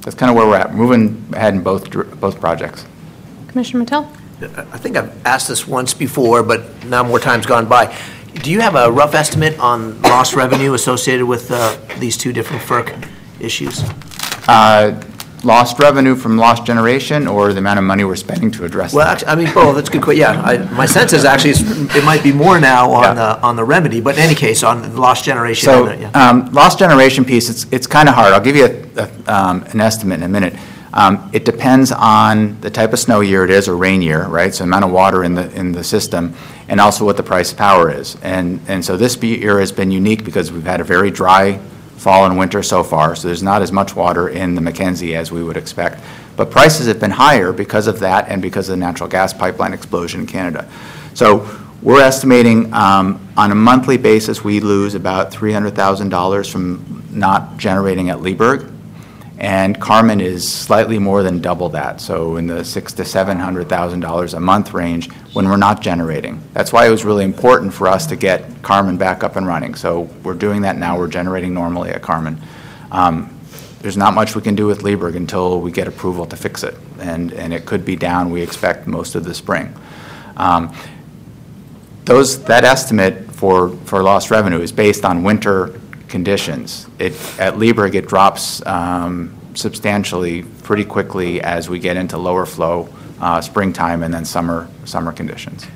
that's kind of where we're at, moving ahead in both, dir- both projects. Commissioner Mattel? I think I've asked this once before, but now more time's gone by. Do you have a rough estimate on lost revenue associated with uh, these two different FERC issues? Uh, Lost revenue from lost generation, or the amount of money we're spending to address Well, that? actually, I mean, both, that's a good question. Yeah, I, my sense is actually it's- it might be more now on Yeah. the, on the remedy, but in any case, on the lost generation. So, on the- yeah. um, lost generation piece, it's, it's kind of hard. I'll give you a, a, um, an estimate in a minute. Um, It depends on the type of snow year it is, or rain year, right? So amount of water in the, in the system, and also what the price of power is. And, and so this year has been unique because we've had a very dry fall and winter so far, so there's not as much water in the Mackenzie as we would expect. But prices have been higher because of that and because of the natural gas pipeline explosion in Canada. So we're estimating um, on a monthly basis, we lose about three hundred thousand dollars from not generating at Leeburg. And Carmen is slightly more than double that, so in the six to seven hundred thousand dollars a month range when we're not generating. That's why it was really important for us to get Carmen back up and running. So we're doing that now. We're generating normally at Carmen. Um, there's not much we can do with Leeburg until we get approval to fix it, and and it could be down. We expect most of the spring. Um, those that estimate for for lost revenue is based on winter conditions. It, at Leeburg, it drops um, substantially pretty quickly as we get into lower flow, uh, springtime, and then summer summer conditions.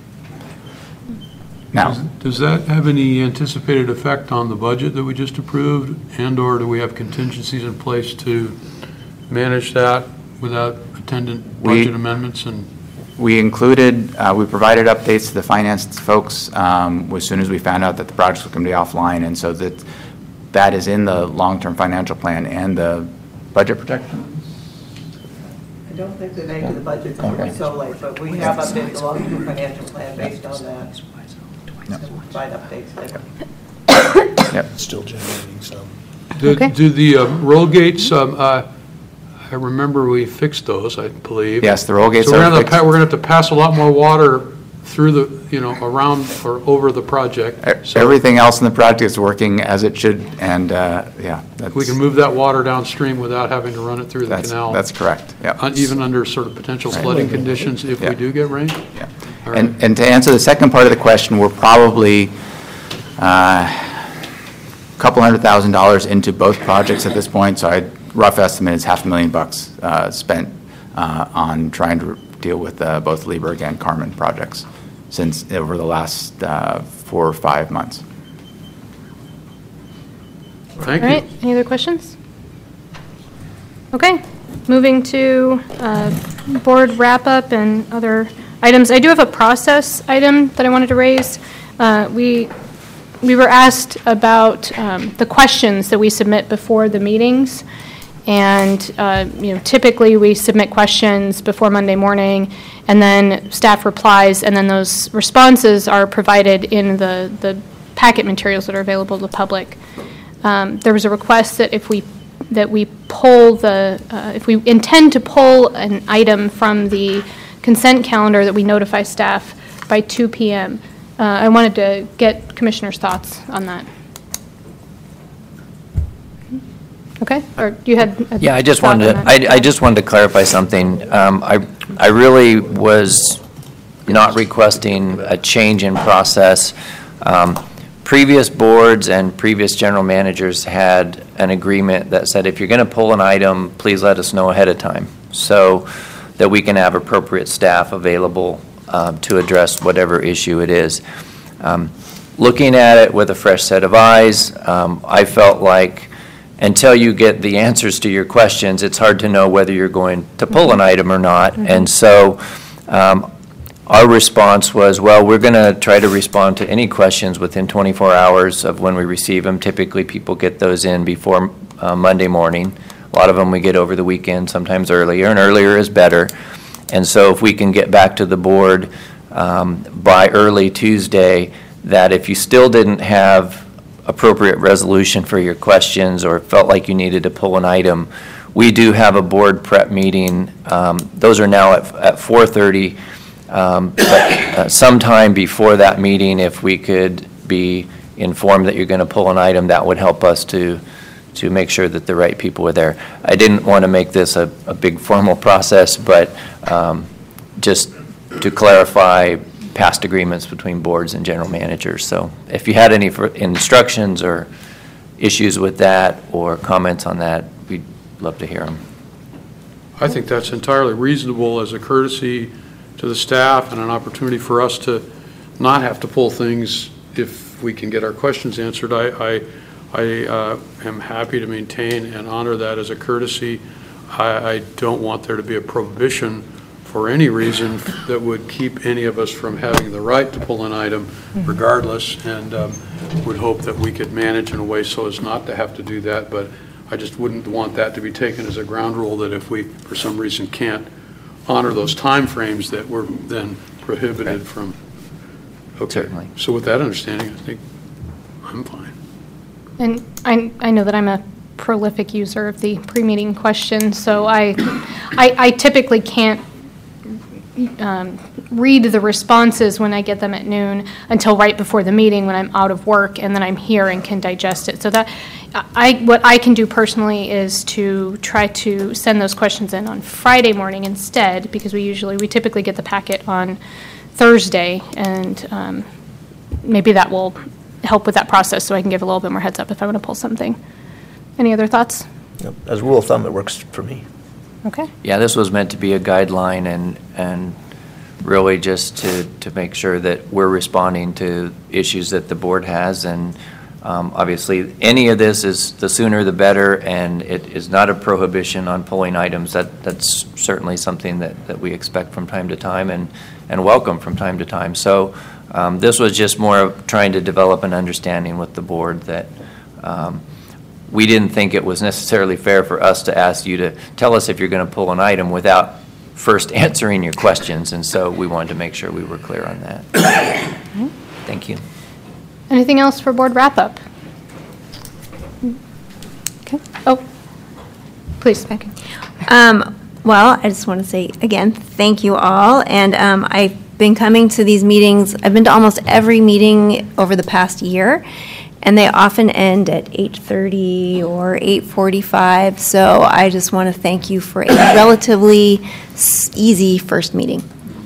Now, Does that have any anticipated effect on the budget that we just approved, and/or do we have contingencies in place to manage that without attendant We- budget amendments? And we included, uh, we provided updates to the finance folks um, as soon as we found out that the projects were going to be offline, and so that that is in the long-term financial plan and the budget projection. I don't think they've made the budget because we're so late, but we have updated the long-term financial plan based on that. Yep. We'll provide updates later. Yep. Still generating some. do Okay. do the uh, roll gates, um, uh, I remember we fixed those, I believe. Yes, the roll gates So we're are gonna have fixed. to pa- we're going to have to pass a lot more water through the, you know, around or over the project. E- So Everything else in the project is working as it should, and, uh, yeah. that's- we can move that water downstream without having to run it through the That's, canal. that's correct, yeah. Un- Even under sort of potential flooding conditions if Yeah. we do get rain? Yeah. All And, right. and to answer the second part of the question, we're probably uh, a couple hundred thousand dollars into both projects at this point, so I, rough estimate is half a million bucks uh, spent uh, on trying to deal with uh, both Leeburg and Carmen projects since, over the last uh, four or five months. Thank All right, you. any other questions? Okay, moving to uh, board wrap-up and other items. I do have a process item that I wanted to raise. Uh, We, we were asked about um, the questions that we submit before the meetings. And, uh, you know, typically we submit questions before Monday morning, and then staff replies, and then those responses are provided in the, the packet materials that are available to the public. Um, There was a request that if we, that we pull the, uh, if we intend to pull an item from the consent calendar, that we notify staff by two p m Uh, I wanted to get Commissioner's thoughts on that. Okay, or you had a Yeah, I just thought wanted to, on that? I, I just wanted to clarify something. Um, I, I really was not requesting a change in process. Um, Previous boards and previous general managers had an agreement that said, if you're going to pull an item, please let us know ahead of time, so that we can have appropriate staff available um, to address whatever issue it is. Um, Looking at it with a fresh set of eyes, um, I felt like until you get the answers to your questions, it's hard to know whether you're going to pull an item or not. And so um, our response was, well, we're going to try to respond to any questions within twenty-four hours of when we receive them. Typically, people get those in before uh, Monday morning. A lot of them we get over the weekend, sometimes earlier, and earlier is better. And so if we can get back to the board um, by early Tuesday, that if you still didn't have appropriate resolution for your questions or felt like you needed to pull an item, we do have a board prep meeting. Um, Those are now at at four thirty. Um, But uh, sometime before that meeting, if we could be informed that you're going to pull an item, that would help us to to make sure that the right people were there. I didn't want to make this a, a big formal process, but um, just to clarify past agreements between boards and general managers. So if you had any for instructions or issues with that or comments on that, we'd love to hear them. I think that's entirely reasonable as a courtesy to the staff and an opportunity for us to not have to pull things if we can get our questions answered. I, I, I uh, am happy to maintain and honor that as a courtesy. I, I don't want there to be a prohibition for any reason that would keep any of us from having the right to pull an item regardless, and um, would hope that we could manage in a way so as not to have to do that. But I just wouldn't want that to be taken as a ground rule that if we, for some reason, can't honor those time frames, that we're then prohibited from. Okay. Certainly. So with that understanding, I think I'm fine. And I, I know that I'm a prolific user of the pre-meeting question, so I, I, I typically can't um, read the responses when I get them at noon until right before the meeting when I'm out of work, and then I'm here and can digest it. So that I, what I can do personally is to try to send those questions in on Friday morning instead, because we usually, we typically get the packet on Thursday, and um, maybe that will help with that process so I can give a little bit more heads up if I want to pull something. Any other thoughts? Yep. As a rule of thumb, it works for me. Okay. Yeah, this was meant to be a guideline and and really just to, to make sure that we're responding to issues that the board has. And um, obviously, any of this is the sooner the better, and it is not a prohibition on pulling items. That That's certainly something that, that we expect from time to time and, and welcome from time to time. So um, this was just more of trying to develop an understanding with the board that um, we didn't think it was necessarily fair for us to ask you to tell us if you're going to pull an item without first answering your questions, and so we wanted to make sure we were clear on that. Thank you. Anything else for board wrap-up? Okay. Oh, please. Okay. Um, well, I just want to say, again, thank you all, and um, I've been coming to these meetings, I've been to almost every meeting over the past year, and they often end at eight thirty or eight forty-five, so I just want to thank you for a relatively s- easy first meeting.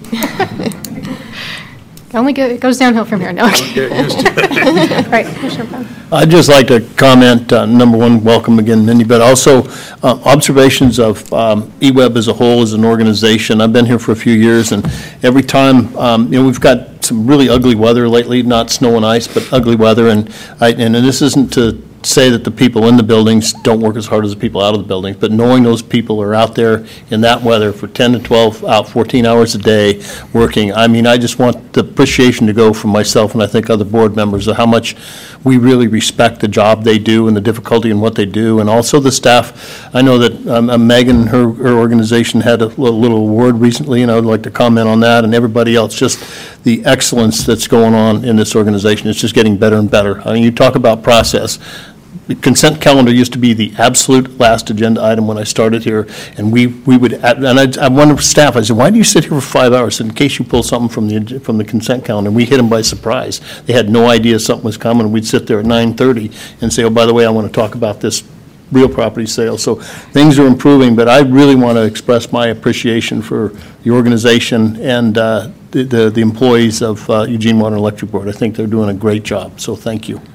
It only go, it goes downhill from here. No. Get used to it. Right, Commissioner Brown. I'd just like to comment, uh, number one, welcome again, Mindy, but also uh, observations of um, E W E B as a whole as an organization. I've been here for a few years, and every time, um, you know, we've got some really ugly weather lately, not snow and ice, but ugly weather, and I, and this isn't to say that the people in the buildings don't work as hard as the people out of the buildings, but knowing those people are out there in that weather for ten to twelve, out fourteen hours a day working, I mean, I just want the appreciation to go from myself and I think other board members of how much we really respect the job they do and the difficulty in what they do, and also the staff. I know that um, Megan and her, her organization had a little, little award recently, and I would like to comment on that, and everybody else, just the excellence that's going on in this organization. It's just getting better and better. I mean, you talk about process. The consent calendar used to be the absolute last agenda item when I started here, and we, we would, and I, I wondered staff, I said, why do you sit here for five hours in case you pull something from the, from the consent calendar? And we hit them by surprise. They had no idea something was coming, and we'd sit there at nine thirty and say, oh, by the way, I want to talk about this real property sale. So things are improving, but I really want to express my appreciation for the organization and uh, the, the, the employees of uh, Eugene Water and Electric Board. I think they're doing a great job, so thank you.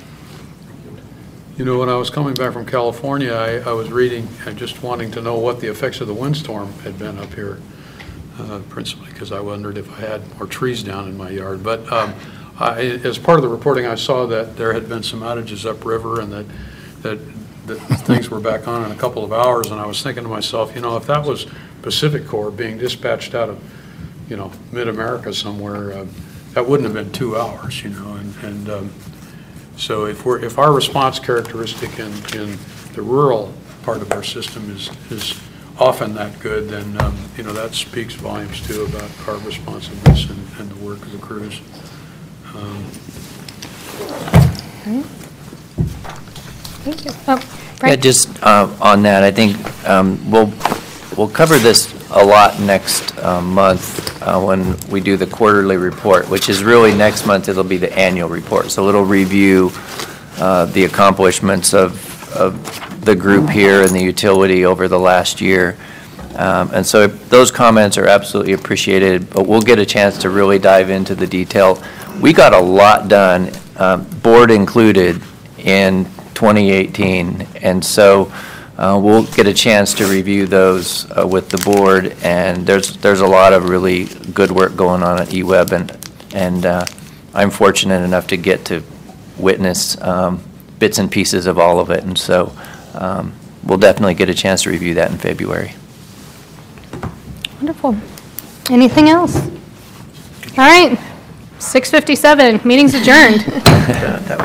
You know, when I was coming back from California, I, I was reading and just wanting to know what the effects of the windstorm had been up here, uh, principally because I wondered if I had more trees down in my yard. But um, I, as part of the reporting, I saw that there had been some outages upriver and that, that, that things were back on in a couple of hours. And I was thinking to myself, you know, if that was Pacific Corps being dispatched out of, you know, mid-America somewhere, uh, that wouldn't have been two hours, you know, and, and um, so if we're, if our response characteristic in, in the rural part of our system is, is often that good, then, um, you know, that speaks volumes too about our responsiveness and, and the work of the crews. Um, Thank you. Oh, Yeah, Frank? just uh, on that, I think um, we'll, we'll cover this a lot next uh, month uh, when we do the quarterly report, which is really next month, it'll be the annual report. So it'll review uh, the accomplishments of, of the group here and the utility over the last year. Um, And so those comments are absolutely appreciated, but we'll get a chance to really dive into the detail. We got a lot done, um, board included, in twenty eighteen, and so uh, we'll get a chance to review those uh, with the board, and there's there's a lot of really good work going on at E W E B, and, and uh, I'm fortunate enough to get to witness um, bits and pieces of all of it, and so um, we'll definitely get a chance to review that in February. Wonderful. Anything else? All right, six fifty-seven, meeting's adjourned.